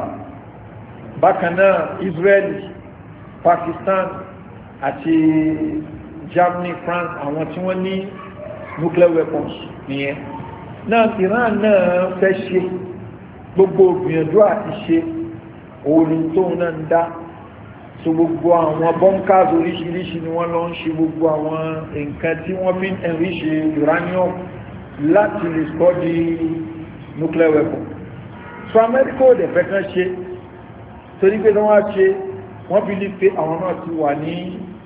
bákanáà Israel Pakistan àti Germany France àwọn tí wọ́n ní nuclear weapons nìyẹn náà Iran náà fẹ́ ṣe gbogbo ògbìyànjú àti ṣe òòrùn tóun náà ń dá so gbogbo àwọn bunkers oríṣiríṣi ni wọ́n lọ ń ṣe gbogbo àwọn nǹkan tí wọ́n fi ń enrich uranium láti lè sọ di nuclear weapon so America ò dẹ̀ fẹ́ kán ṣe torí pé wọ́n á ṣe wọ́n bí ní pé àwọn náà ti wà ní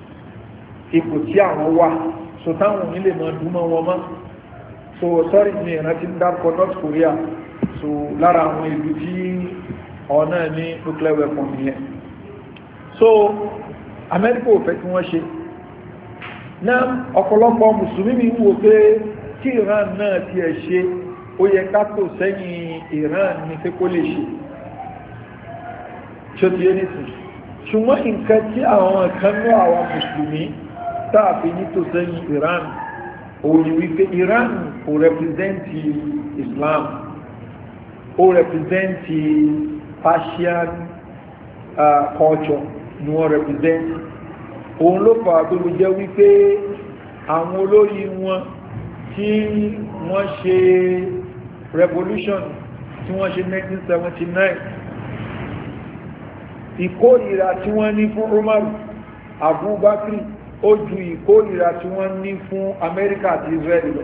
ipò tí àwọn wà so táwọn onílé mọ́ dúnmọ́ wọn mọ́ so sorry ní ìrántí ń dárúkọ North Korea so lára àwọn ìlú tí àwọn náà ní nuclear weapon nìyẹn so Amẹ́ríkà ò fẹ́ kí wọ́n ṣe náà ọ̀pọ̀lọpọ̀ mùsùlùmí mi wò pé tí Iran náà ti ẹ̀ ṣe ó yẹ ká tò sẹ́yìn Iran ní pé kó lè ṣe tí ó ti yé nìsín ṣùgbọ́n nǹkan tí àwọn kan ní àwọn mùsùlùmí tààfi ní tò sẹ́yìn Iran òun ni wípé Iran kò rẹpìsẹ́ntì Islam ó rẹpìsẹ́ntì Persian uh, culture ni wọ́n rẹpìsẹ́ntì òun ló fà tó lè jẹ́ wípé àwọn olórí wọn tí wọ́n ṣe revolution tí wọ́n ṣe nineteen seventy nine ìkórìíra tí wọ́n ní fún Umar Abubakar ó ju ìkórìíra tí wọ́n ní fún Amẹ́ríkà àti Israel lọ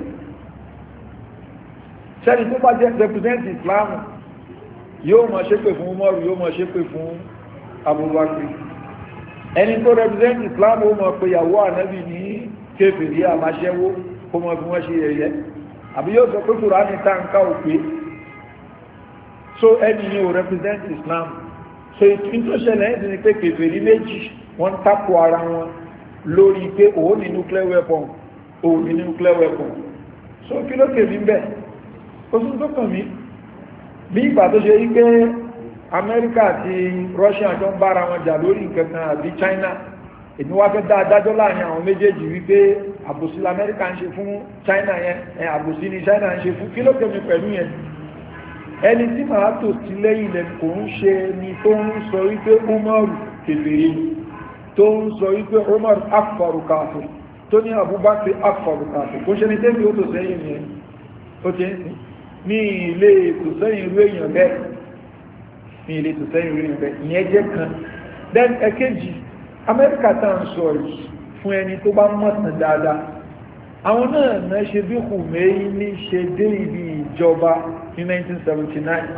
sẹ́ni tó bá jẹ́ represent Islam yóò máa ṣépè fún Umar yóò máa ṣépè fún Abubakar ẹni tó represent Islam ó máa pe ìyàwó ànábì ní kéfèrí àmáṣẹ́wó kó máa fi wọ́n ṣe yẹ̀yẹ́ àbí yóò sọ pé Kùránì táǹkà ò pé so ẹni ni ò represent Islam so ìtún tó ṣẹlẹ̀ ẹ̀sìn ni pé kéfèrí méjì wọ́n tako ara wọn lórí pé òun ní nuclear weapon òun ní nuclear weapon so kí ló kèmí bẹ́ẹ̀ ó tún tó kàn mí bí ìgbà tó ṣe wípé Amẹ́ríkà àti Russia jọ ń bára wọn jà lórí nǹkan kan àbí China èmi wá fẹ́ dá adájọ́ láàrin àwọn méjèèjì wípé àbòsí l'Amẹ́ríkà ń ṣe fún China yẹn ẹ̀ àbòsí ni China ń ṣe fún kí ló kẹ́mi pẹ̀lú yẹn ẹni tí màá tò sí lẹ́yìn lẹ́nu kò ń ṣe ni tó ń sọ wípé Umaru kèfèrí tó ń sọ wípé Umaru akfaru kafir tó ní Abubakar akfaru kafir kò ṣe ni tẹ́bi ó tò sẹ́yìn yẹn ó ti ń sìn ní ilé tò sẹ́yìn irú èèyàn bẹ́ẹ̀ ní ilé tò sẹ́yìn irú èèyàn bẹ́ẹ̀ ìyẹn jẹ́ kan then ẹ̀kejì Amẹ́ríkà tá à ń sọ yìí fún ẹni tó bá mọ̀tàn dáadáa àwọn náà náà ṣe bí Khomeini ṣe dé ibi ìjọba ní nineteen seventy nine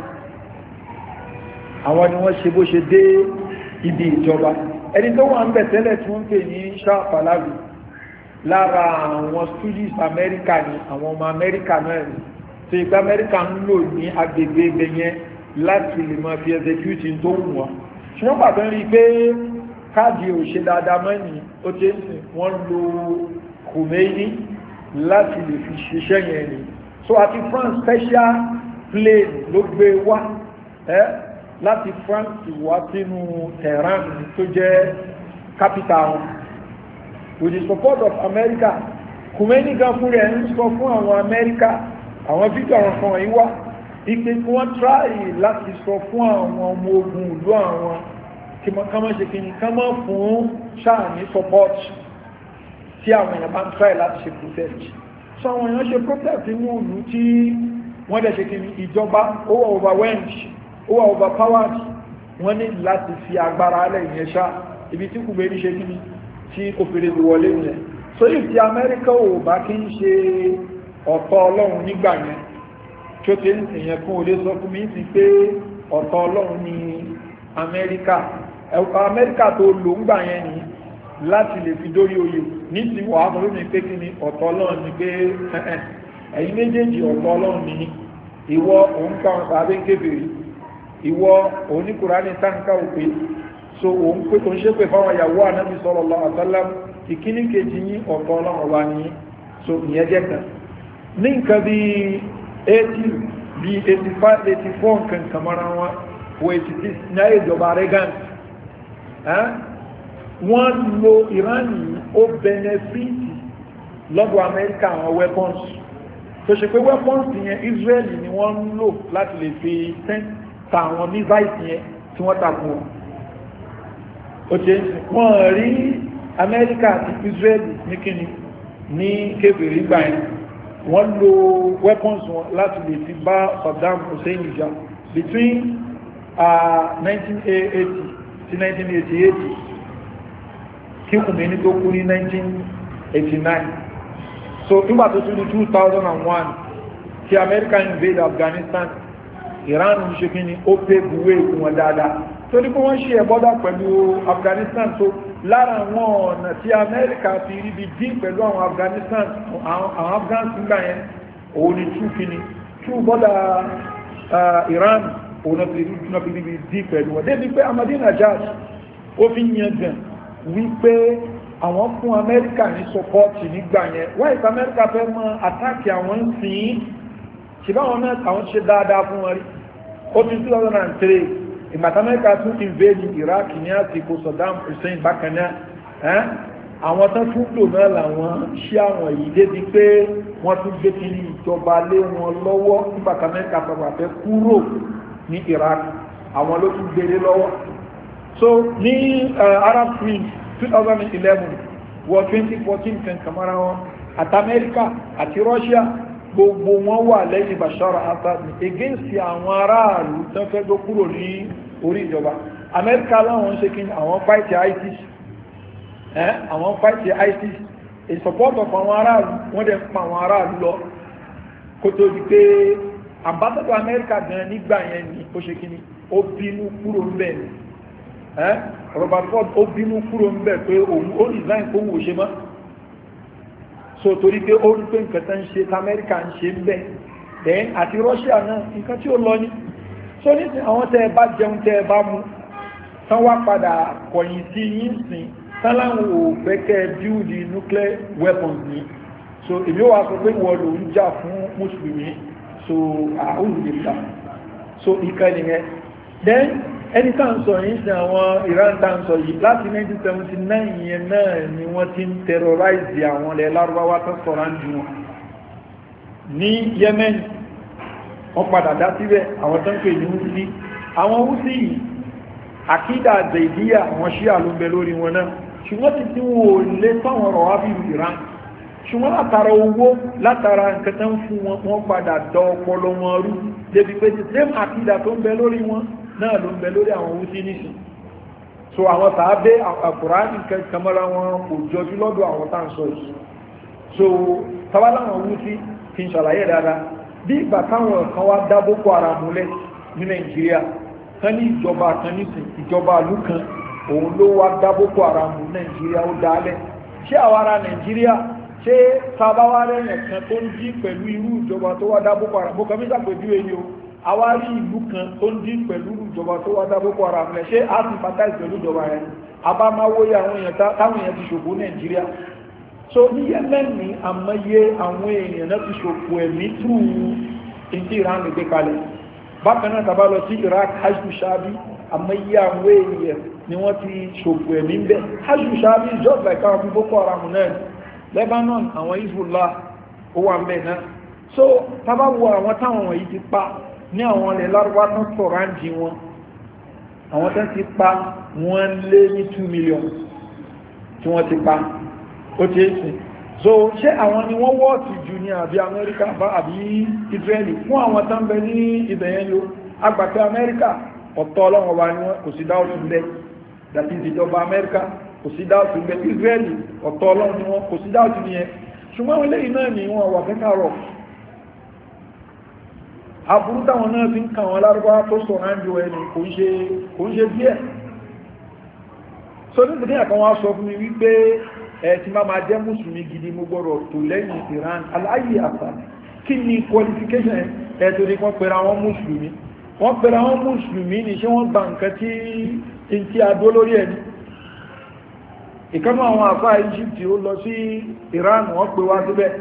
àwọn ni wọ́n ṣe bó ṣe dé ibi ìjọba ẹni tó wà ń bẹ̀ tẹ́lẹ̀ tí wọ́n ń pè ní Shah Pahlavi lára àwọn students Amẹ́ríkà ni àwọn ọmọ Amẹ́ríkà náà ni tó ìgbà Amẹ́ríkà ń lò ní agbègbè ibẹ̀ yẹn láti lè máa fi execute tó wù wọ́n ṣùgbọ́n pàtó rí i pé káàdì ò ṣe dáadáa mọ́ni ó ti ń sìn wọ́n lo Khomeini láti lè fi ṣiṣẹ́ yẹn ni so àti France special plane ló gbé wá ẹ́ láti France wá sínú Tehran tó jẹ́ capital wọn with the support of America Khomeini gan fún rẹ̀ ń sọ fún àwọn America àwọn fídíò àwọn kan wọ̀nyí wá ipe tí wọ́n try láti sọ fún àwọn ọmọ ogun ìlú àwọn kí wọ́n kán mọ́ ṣe kí ni kán mọ́ fún ṣáà ní support tí àwọn èèyàn bá ń try láti ṣe protest so àwọn èèyàn ṣe protest nínú ìlú tí wọ́n dẹ̀ ṣe kí ni ìjọba ó wà overwhelmed ó wà overpowered wọ́n ní láti fi agbára alẹ́ ìyẹn ṣá ibi tí kò bẹ́ẹ̀ ní ṣe kí ni tí kò fèrè lè wọlé yẹn so if ti Amẹ́ríkà ò bá kí ń ṣe ọ̀tọ̀ Ọlọ́run nígbà yẹn tí ó ti ń sìn yẹn fún olè sọ fún mi sí pé ọ̀tọ̀ Ọlọ́run ní Amẹ́ríkà Amẹ́ríkà tó lò ń gbà yẹn ni láti lè fi dórí oyè ní ti wà á sọ fún mi pé kí ni ọ̀tọ̀ Ọlọ́run ni pé ẹ̀yin méjèèjì ọ̀tọ̀ Ọlọ́run ni ìwọ òun káwọn sàbẹ̀ ń kébèrè ìwọ òun ní Kùránì táǹkà òpè so òun pé tó ń ṣe pé fáwọn ìyàwó Ànábì sallallahu alaihi wasallam ìkíní kejì yín ọ̀tọ̀ Ọlọ́run ọba ni so ìyẹn jẹ́ kan ní nǹkan bí eighty bí eighty five eighty four nǹkan kàmọ́ra wọn wọ eighty six ní ayé ìjọba Reagan wọ́n lo Iran yìí ó benefit lọ́dọ̀ Amẹ́ríkà àwọn weapons tó ṣe pé weapons yẹn Israeli ni wọ́n ń lò láti lè fi ta àwọn missiles yẹn tí wọ́n takò wọn ó ṣe wọ́n rí Amẹ́ríkà àti Israeli ní kíni ní kébèrè gbà yẹn wọ́n lo weapons wọn láti lè fi bá Saddam Hussein jà between uh, nineteen eighty sí nineteen eighty-eight kí Khomeini tó kú ní nineteen eighty-nine so nígbà tó tún ní two thousand one tí America invade Afghanistan Iran ń ṣe kí ni ó pé buwé fún wọn dáadáa tó ní kó wọ́n ṣe ẹ̀bọ́dà pẹ̀lú Afghanistan tó lára àwọn ọ̀nà tí America fi rí bí dín pẹ̀lú àwọn Afghanistan àwọn Afghans ń gbà yẹn òun ni tú kí ni tú bọ́dà Iran òun náà fi rí bí dín pẹ̀lú wọn débi pé Ahmadinejad ó fi yan gan wípé àwọn fún Amẹ́ríkà ní sọpọ́ọ̀tì nígbà yẹn wáyé tí Amẹ́ríkà fẹ́ mọ àtàkì àwọn ń sìn ṣìbáwọn náà àwọn ṣe dáadáa fún wọn rí ó ti two thousand three ìgbàtí Amẹ́ríkà tún invade Iraq ní àsìkò Saddam Hussein bákan náà àwọn tán tún lò náà làwọn ṣí àwọn yìí débi pé wọ́n tún gbé kí ní ìjọba lé wọn lọ́wọ́ nígbàtí Amẹ́ríkà fẹ́ kúrò ní Iraq àwọn ló tún gbélé lọ́wọ́ so ní uh, Arab Spring twenty eleven wọ twenty fourteen kan kamara wọn àti Amẹ́ríkà àti Russia gbogbo wọn wà lẹ́yìn Bashar al-Assad against àwọn aráàlú tán fẹ́ tó kúrò ní orí ìjọba Amẹ́ríkà láwọn ṣe kí àwọn fight ISIS eh àwọn fight ISIS in support of àwọn aráàlú wọ́n dẹ̀ pa àwọn aráàlú lọ kó tó di pé ambassador Amẹ́ríkà gan nígbà yẹn ni ó ṣe kí ni ó bínú kúrò ń bẹ̀ ni eh Robert Ford ó bínú kúrò ń bẹ̀ pé òun ó resign kó wò ṣe mọ́ so torí pé ó rí pé nǹkan tán ṣe t'Amẹ́ríkà ń ṣe ń bẹ̀ then àti Russia náà nǹkan tí ó lọ ní so ní sin àwọn tẹ́ ẹ bá jẹun tẹ́ ẹ bá mú tán wá padà kọ̀yìn sí yín sìn tán láwọn ò fẹ́ kẹ́ ẹ build nuclear weapons ní so èmi wà sọ pé wọ́n ló ń jà fún mùsùlùmí so àwọn olùdíjà so ìkànnì yẹn then ẹni tá ń sọ yìí sí àwọn Iran tá ń sọ yìí láti nineteen seventy nine yẹn náà ni wọ́n ti ń terrorize àwọn ilẹ̀ lárúbáwá tó sọ̀rọ̀ ń ju wọn ní Yemen wọ́n padà dá síbẹ̀ àwọn tó ń pè ní Houthi àwọn Houthi yìí àkídà Zaidiyya àwọn Shia ló ń bẹ lórí wọn náà ṣùgbọ́n ti tí wọ́n ò lé fáwọn ọ̀rọ̀ wá bí Iran ṣùgbọ́n látara owó látara nǹkan tán fún wọn wọ́n padà dọ ọpọlọ wọn rú débi pé ti same àkídà tó ń bẹ lórí wọn náà ló ń bẹ lórí àwọn Houthi nìsín so àwọn tàbí àkùránì kẹkẹmọ́ra wọn kò jọjú lọ́dọ̀ àwọn tá ń sọ yìí so tabaláwọn Houthi kí n ṣàlàyé dáadáa bí ìgbà táwọn kan wá dá Boko Haram múlẹ̀ ní Nàìjíríà kan ní ìjọba kan nísìn ìjọba ìlú kan òun ló wá dá Boko Haram Nàìjíríà ó dálẹ̀ ṣé àwọn ará Nàìjíríà ṣé sábáwárẹ̀ nìkan tó ń jí pẹ̀lú irú ìjọba tó wá dá Boko Haram bó kàmí sàpèjú èyí o àwárí ìlú kan tó ń jí pẹ̀lú ìjọba tó wá dá Boko Haram rẹ̀ ṣé a ti pàtàkì pẹ̀lú ìjọba yẹn abámáwóyè àwọn èèyàn táwọn èèyàn ti ṣòfò Nàìjíríà so ní Yemen ní àmọye àwọn èèyàn náà ti ṣòfò ẹ̀mí tú ìdí Iran lè gbé kalẹ̀ bákan náà tàbá lọ sí Iraq hajjú ṣáàbí àmọye àwọn èèyàn ni wọ́n ti ṣòfò ẹ̀mí ń bẹ hajjú ṣáàbí just like àwọn Boko Haram náà Lebanon àwọn Hezbollah ó wà ń bẹ náà so tàbá wo àwọn táwọn wọ̀nyí ti pa ní àwọn ilẹ̀ lárúbá tán sọ̀rọ̀ àǹdí wọn àwọn tán ti pa wọ́n lé ní two million tí wọ́n ti pa ó ti èsì so ṣé àwọn ni wọ́n wọ́ọ̀tì jù ní àbí Amẹ́ríkà bá àbí Israeli fún àwọn tán bẹ ní ibẹ̀yẹn ló agbàtẹ́ Amẹ́ríkà ọ̀tọ̀ ọlọ́wọ́ wa ni wọ́n kò sí dáwọ́ tún bẹ́ dàtí ìjọba Amẹ́ríkà kò sí dáwọ́ tún bẹ́ Israeli ọ̀tọ̀ ọlọ́wọ́ ni wọ́n kò sí dáwọ́ tún yẹn ṣùgbọ́n àwọn eléyìí náà ni wọ́n wà fẹ́ká rọ̀ aburú táwọn náà fi ń kà wọn lárúbá tó sọ̀rọ̀ àjò ẹni kò ń ṣe díẹ̀ so nígbàtí àkàwọn sọ fún mi wípé ẹ ti máa máa jẹ́ mùsùlùmí gidi mo gbọ́dọ̀ tó lẹ́yìn Iran aláyé àtàlẹ̀ kí ni qualification ẹ tó ní wọ́n pẹ̀rẹ̀ àwọn mùsùlùmí wọ́n pẹ̀rẹ̀ àwọn mùsùlùmí ní ṣé wọ́n gba nǹkan tí in ti adó lórí ẹni ìkánú àwọn àfáà Egypt ó lọ sí Iran wọ́n pè wá síbẹ̀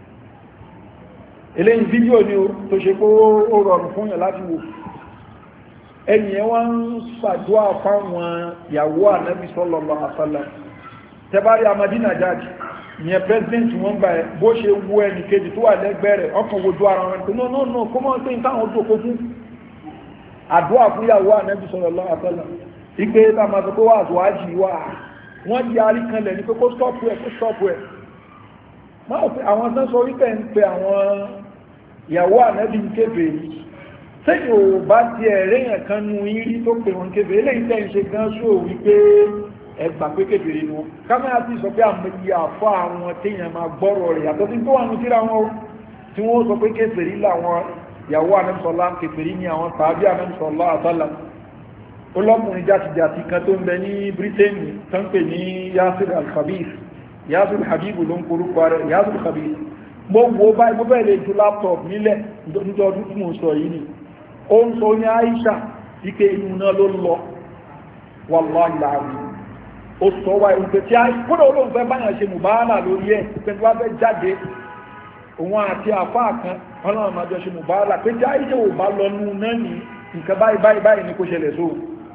eléyìí fídíò ni tó ṣe pé ó rọrùn fún yàn láti wò ẹnìyẹn wọ́n ń ṣàdúrà fáwọn ìyàwó Ànábì sallallahu alaihi wasallam tẹbárí Amadina jáde ìyẹn president wọ́n gbà ẹ bó ṣe wú ẹni kejì tó wà lẹ́gbẹ̀ẹ́ rẹ̀ ọkàn wojú ara wọn pé no no no kó mọ́ pé táwọn ojú òkú fún àdúrà fún ìyàwó Ànábì sallallahu alaihi wasallam ìgbé tàbí tó wà àtúwájì wà wọ́n di arí kan lẹ̀ ní pé kó stop ẹ̀ kó stop ẹ̀ máa pé àwọn tán sọ wípé ń pe àwọn ìyàwó Ànábì ń kéfè yìí sẹ́yìn ò bá ti ẹ̀rẹ́yàn kan nu irí tó pè wọn kéfè eléyìí tẹ́ ń ṣe gan sóò wípé ẹgbà pé kéfèrè ni wọn kámẹ́rà ti sọ pé àmì àfọ́ àwọn téèyàn máa gbọ́rọ̀ rẹ̀ yàtọ̀ tí tó wà ní síra wọn tí wọ́n sọ pé kéfèrè làwọn ìyàwó Ànábì kéfèrè ní àwọn tàbí Ànábì àtàlà olókùnrin játijàti kan tó ń bẹ ní Bírítéènì tó ń pè ní Yasir al-Khabith Yasir Habibu ló ń korúkọ rẹ̀ Yasir Khabith gbogbo báyìí gbogbo ẹ̀ lè ju laptop nílẹ̀ nítorí tí mo sọ yìí ni ó ń sọ ní Aisha ike inú náà ló lọ wallahi láàrin ó sọ wá ìrùpẹ̀ tí a kúrò olóhùn fẹ́ báyàn ṣe mùbáàlà lórí ẹ̀ pẹ̀lú wá fẹ́ jáde òun àti àfáà kan ọlọ́run máa jọ ṣe mùbáàlà pé tí a ìṣe ò bá lọ nú náà ní nǹkan báyìí báyìí báyìí ní kó ṣẹlẹ̀ sóò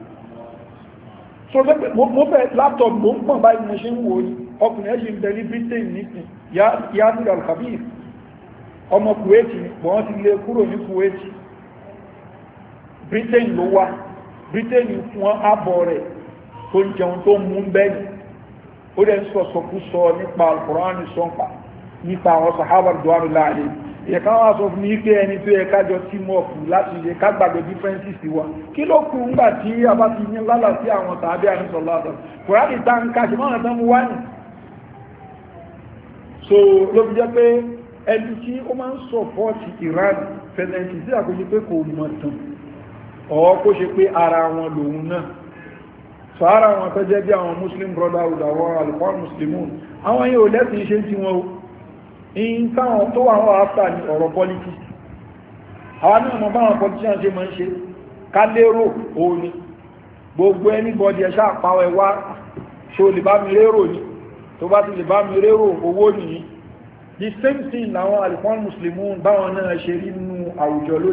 so mo fẹ́ laptop mo ń pọ̀n báyìí mo ṣe ń wò ní ọkùnrin ẹ̀ṣin bẹ ní Britain nísìn Yasir al-Khabith ọmọ Kuwait ni wọ́n ti lé kúrò ní Kuwait Britain ló wá Britain fún ààbọ̀ rẹ̀ tó ń jẹun tó mú bẹ́ẹ̀ ó dẹ̀ ń sọ̀sọ̀kú sọ nípa Al-Qur'an sọ́npa nípa àwọn sahaba duwanu láàrin ìyẹ̀ká wá sọ fún ike ẹni tó yẹ kájọ tí mọ̀ kù láti lè ká gbàgbé differences wa kí ló kù ńgbà tí a bá ti ní lálà sí àwọn tàbí àrísọ̀lá àtọ̀ Kùránì tá ń ká ṣe mọ́nà tán mú wá nì so ló fi jẹ́ pé ẹni tí ó máa ń sọ̀pọ̀tì Iran fẹ̀lẹ̀ntì sí àkójú pé kò mọ̀ tán ọ̀ kó ṣe pé ara wọn lòun náà so ara wọn tó jẹ́ bí àwọn Muslim Brotherhood àwọn alùpàá Muslimun àwọn yóò lẹ́sìn ṣe tí wọn in táwọn tó wà wọ́n áfà ní ọ̀rọ̀ politics àwọn náà mọ̀ báwọn politicians ṣe máa ń ṣe ká lérò òní gbogbo anybody ẹ̀ṣà àpáwẹ̀ wá ṣe o lè bá mi lérò ní tó bá ti lè bá mi lérò owó nìyí the same thing làwọn alùpàá Muslimun báwọn náà ṣe rí nínú àwùjọ lónìí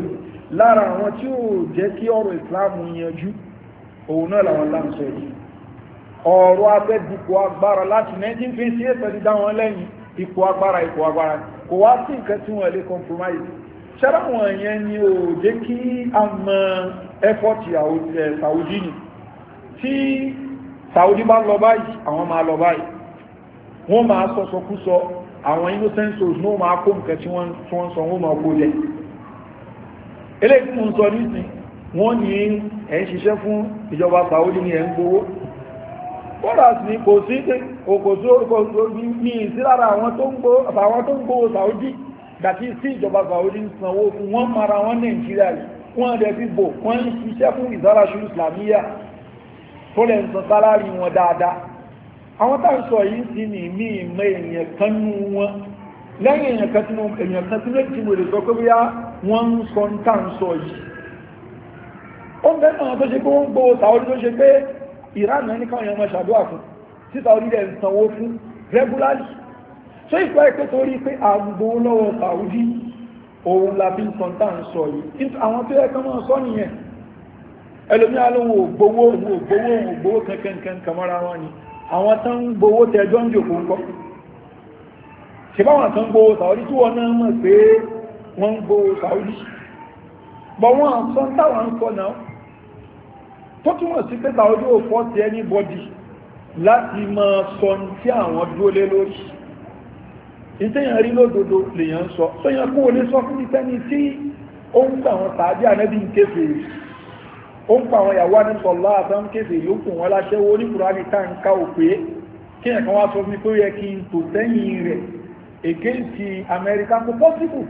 lára àwọn tí ó jẹ́ kí ọ̀rọ̀ Islam yanjú òun náà làwọn láǹsọ̀ yìí ọ̀rọ̀ abẹ́ dipò agbára láti nineteen twenty eight pẹ̀lú dáwọn lẹ́yìn ipò agbára ipò agbára kò wá sí nǹkan tí wọ́n lè compromise ṣẹ́rá wọn yẹn ni ò jẹ́ kí a mọ effort Saudi ni tí Saudi bá lọ báyìí àwọn máa lọ báyìí wọ́n máa sọ̀sọ̀kúsọ àwọn innocent souls ní wọ́n máa kó nǹkan tí wọ́n sọ wọ́n máa kó jẹ eléyìí tí mo ń sọ nísìn wọ́n ní ẹ̀ ń ṣiṣẹ́ fún ìjọba Saudi ní ẹ̀ ń gbowó bọ́dàs ní kò sí òkòsó ní ìsílára àwọn tó ń gbowó Saudi dàtí sí ìjọba Saudi ń sanwó fún wọ́n mara wọn Nàìjíríà wọ́n rẹ̀ fi bò wọ́n ń ṣiṣẹ́ fún ìzárasù Islamiyya tó lẹ́ ń san sálárì wọn dáadáa àwọn tá ń sọ yìí sí ní mí ìmọ̀ èèyàn kan nú wọn lẹ́yìn èèyàn kan tí mo èèyàn kan tí méjì mo lè sọ pé bóyá wọ́n ń sọ ń tà ń sọ yìí ó ń bẹ́ náà tó ṣe pé wọ́n gbowó Saudi tó ṣe pé Iran náà ní káwọn èèyàn máa ṣàdúrà fún tí Saudi rẹ̀ ń sanwó fún regularly ṣé ìpá ẹ̀pẹ́ tó rí pé àgbò lọ́wọ́ Saudi òun la fi ń sọ tá ń sọ yìí àwọn tó yẹ kán máa sọ nìyẹn ẹlòmíà lóhun ògbówó òun ògbówó òun ògbówó kankan kàmọ́ra wọn ni àwọn tán ń gbówó tẹjọ́ ń jòkó ń kọ́ ṣe báwọn tán ń gbówó Saudi tí wọ́n náà mọ̀ pé wọ́n ń gbówó Saudi bọ̀ wọ́n sọ táwọn ń sọ náà tó túnmọ̀ sí pé Saudi ò fọ́ sí anybody láti máa sọ tí àwọn dúró lé lórí ìtẹ́yàn rí lódodo lèyàn sọ tó yàn kó o lè sọ fún ìtẹ́ni tí ó ń pa àwọn tàbí ànẹ́bí ń kéfè ó ń pa àwọn ìyàwó àníṣọ́lá àtàn kéfè yóò kùn wọn láṣẹ́wó oníkùránì tá ń ká òpé kí ẹ̀kan wá sọ fún mi pé ó yẹ kí n tò sẹ́yìn rẹ̀ against Amẹ́ríkà kò possible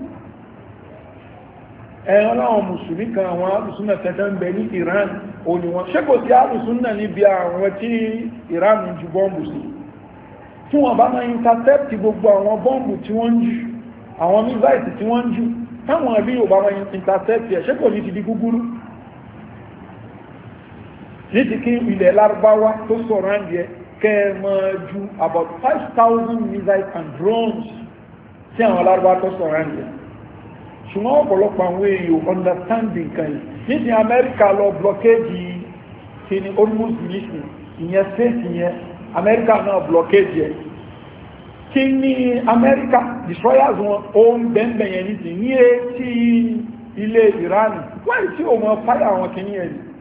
ẹ̀rọ láwọn mùsùlùmí kan àwọn alùsùnà tẹ́tẹ́ ń bẹ ní Iran òní wọn ṣé kò sí alùsùnà níbi àwọn tí Iran ń ju bọ́ǹbù sí tí wọ́n bá máa intercept gbogbo àwọn bọ́ǹbù tí wọ́n ń jù àwọn missiles tí wọ́n ń jù táwọn ẹbí yóò bá máa intercept ẹ̀ ṣé kò ní ti di gúgúrú ní ti kí ilẹ̀ lárúbáwá tó sọ̀rọ̀ àǹdí ẹ kẹ́ ẹ máa ju about five thousand missiles and drones tí àwọn lárúbáwá tó sọ̀rọ̀ àǹdí ẹ ṣùgbọ́n ọ̀pọ̀lọpọ̀ àwọn èèyàn understanding kan yìí nísìn Amẹ́ríkà lọ blockade kí ni almost nísìn ìyẹn state yẹn Amẹ́ríkà náà blockade yẹn kí ni Amẹ́ríkà destroyers wọn ó ń bẹ̀ẹ̀bẹ̀ yẹn nísìn ní etí ilé Iran wáyé tí ó mọ fáyà àwọn kìíní yẹn ni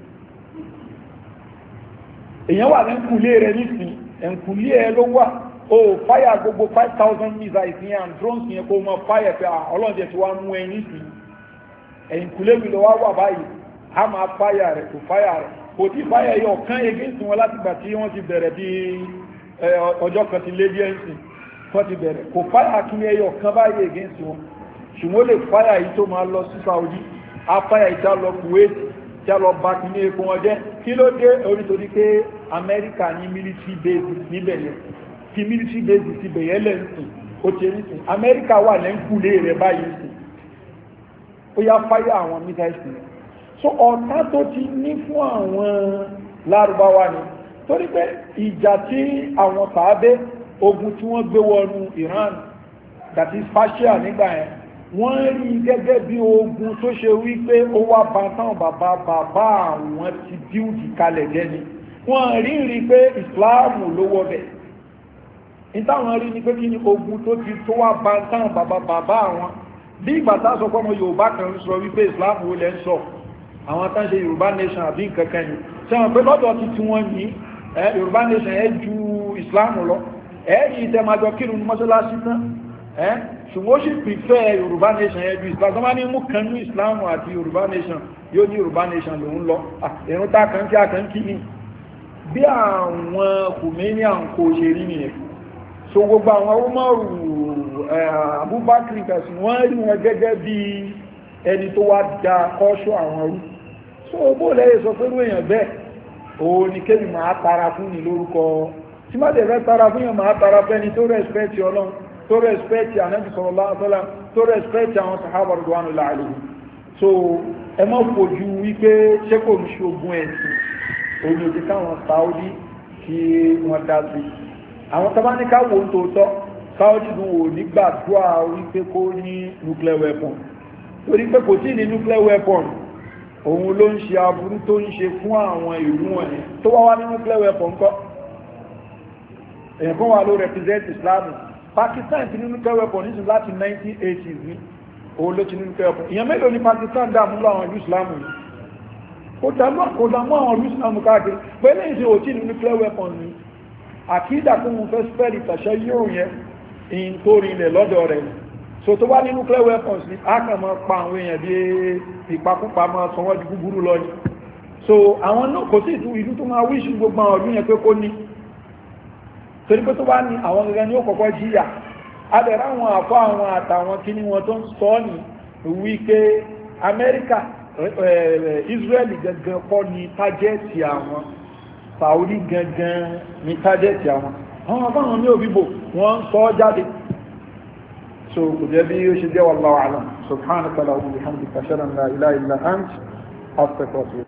èèyàn wà lẹ́nkùlé rẹ̀ nísìn ẹ̀nkùlé ẹ ló wà o fire gbogbo five thousand missiles yẹn and drones yẹn kó mọ fire pé ọlọ́dẹ tí wàá mú ẹyin sí ẹ̀yìn kúlẹ̀mí lọ wá wà báyìí a máa fire rẹ̀ kò fire rẹ̀ kò tí fire yẹ ọ̀kan against wọn láti gbà tí wọ́n ti bẹ̀rẹ̀ bí ọjọ́ kan ti lé díẹ̀ sí wọ́n ti bẹ̀rẹ̀ kò fire kí ni ẹyẹ ọ̀kan báyìí against wọn ṣùgbọ́n ó lè fire yìí tó máa lọ sí Saudi a fire ìjà lọ Kuwait ìjà lọ bá kí ní epo wọn jẹ́ kí ló dé orítorí pé Amẹ́ríkà ní military base níbẹ̀ yẹn kí military base ti bẹ̀yẹ́ lẹ́sìn ó ti rí sìn Amẹ́ríkà wà lẹ́ńkùlé rẹ̀ báyìí sìn ó yá fáyà àwọn missiles rẹ̀ so ọ̀tá tó ti ní fún àwọn lárúbáwá ni torí pé ìjà tí àwọn tàbí ogun tí wọ́n gbé wọnú Iran that is Persia nígbà yẹn wọ́n rí gẹ́gẹ́ bí ogun tó ṣe wípé ó wá bá táwọn bàbá bàbá àwọn ti díùdì kalẹ̀ jẹ́ ni wọ́n rí rí pé Islam ló wọ́ bẹ̀ ìtàwọn rí ní pé kí ni ogun tó ti tó wá bá táwọn bàbá bàbá àwọn bí ìgbà tá sọ pé ọmọ Yorùbá kan sọ wípé Islam ó lẹ́ ń sọ àwọn tán ṣe Yorùbá nation àbí nǹkankan ni sẹ́wọ̀n pé lọ́dọ̀ ti tí wọ́n ní Yorùbá nation ẹ ju Islam lọ ẹ̀ẹ́rì ìtẹ́májọ kírun mọ́ṣáláṣí tán ṣùgbọ́n ó sì pìfẹ́ Yorùbá nation ẹ ju Islam tó má ní mú kan ní Islam àti Yorùbá nation yóò ní Yorùbá nation lòun lọ ẹ̀rùn tá kan kí a kan kí ni bí àwọn Khomeini à ń kó ṣe rí nìyẹn so gbogbo àwọn Umaru Abubakar kẹsùn wọ́n rí wọn gẹ́gẹ́ bí ẹni tó wá da kọ́ṣọ́ àwọn rú so bó lẹ́yẹ sọ pé rú èèyàn bẹ́ẹ̀ o ní kébì máa tara fún ní lórúkọ tí má dẹ̀ fẹ́ tara fún yàn máa tara fẹ́ni tó rẹ̀spẹ́tì Ọlọ́run tó rẹ̀spẹ́tì Ànábì sallallahu alaihi wasallam tó rẹ̀spẹ́tì àwọn sàhábà radwanullahi alaihim so ẹ má fojú wípé ṣé kò ní ṣogun ẹ̀sìn òní òjì káwọn Saudi kí wọ́n dá sí àwọn tọ́bá ní ká wọ́n tó tọ́ Saudi dùn wò nígbàdúrà wípé kó ní nuclear weapon torí pé kò tí ní nuclear weapon òun ló ń ṣe aburú tó ń ṣe fún àwọn ìlú wọn tó wá wá ní nuclear weapon kọ́ èyàn kan wà ló represent Islam. Pakistan ti ní nuclear weapon ní láti nineteen eighties ní òun ló ti ní nuclear weapon. Ìyàn mélòó ní Pakistan dàmú láwọn ìlú Islam yìí kò dàmú àwọn ìlú Islam káàkiri pẹ̀lú ìṣe òtí ní nuclear weapon ní àkídà tó mú fẹ́ spẹ́lì tàṣẹ yóò yẹn in tó rí ilẹ̀ lọ́dọ̀ rẹ̀ so tó bá ní nuclear weapons ní ákàmọ́ pa àwọn èèyàn bí ìpakúpa máa sọ wọ́n di gúgúrú lọ ní so àwọn náà kò sí ìlú tó máa wíṣù gbogbo àwọn ọdún yẹn pé kó ní torí pé tó bá ní àwọn gẹ́gẹ́ ní ó kọ́kọ́ jíyà adẹ̀rẹ̀ àwọn àfọ́ àwọn àtàwọn kíní wọn tó ń sọ ní wípé Amẹ́ríkà Israeli gangan kọ́ ní tájẹ́ẹ̀tì àwọn Saudi gangan ní tájẹ́ẹ̀tì àwọn àwọn afáwọn ní òbíbò wọ́n ń sọ jáde so kò jẹ́ bí ó ṣe jẹ́ wallahu a'lam subhanaka wa bihamdika ashhadu an la ilaha illa anta astaghfiruka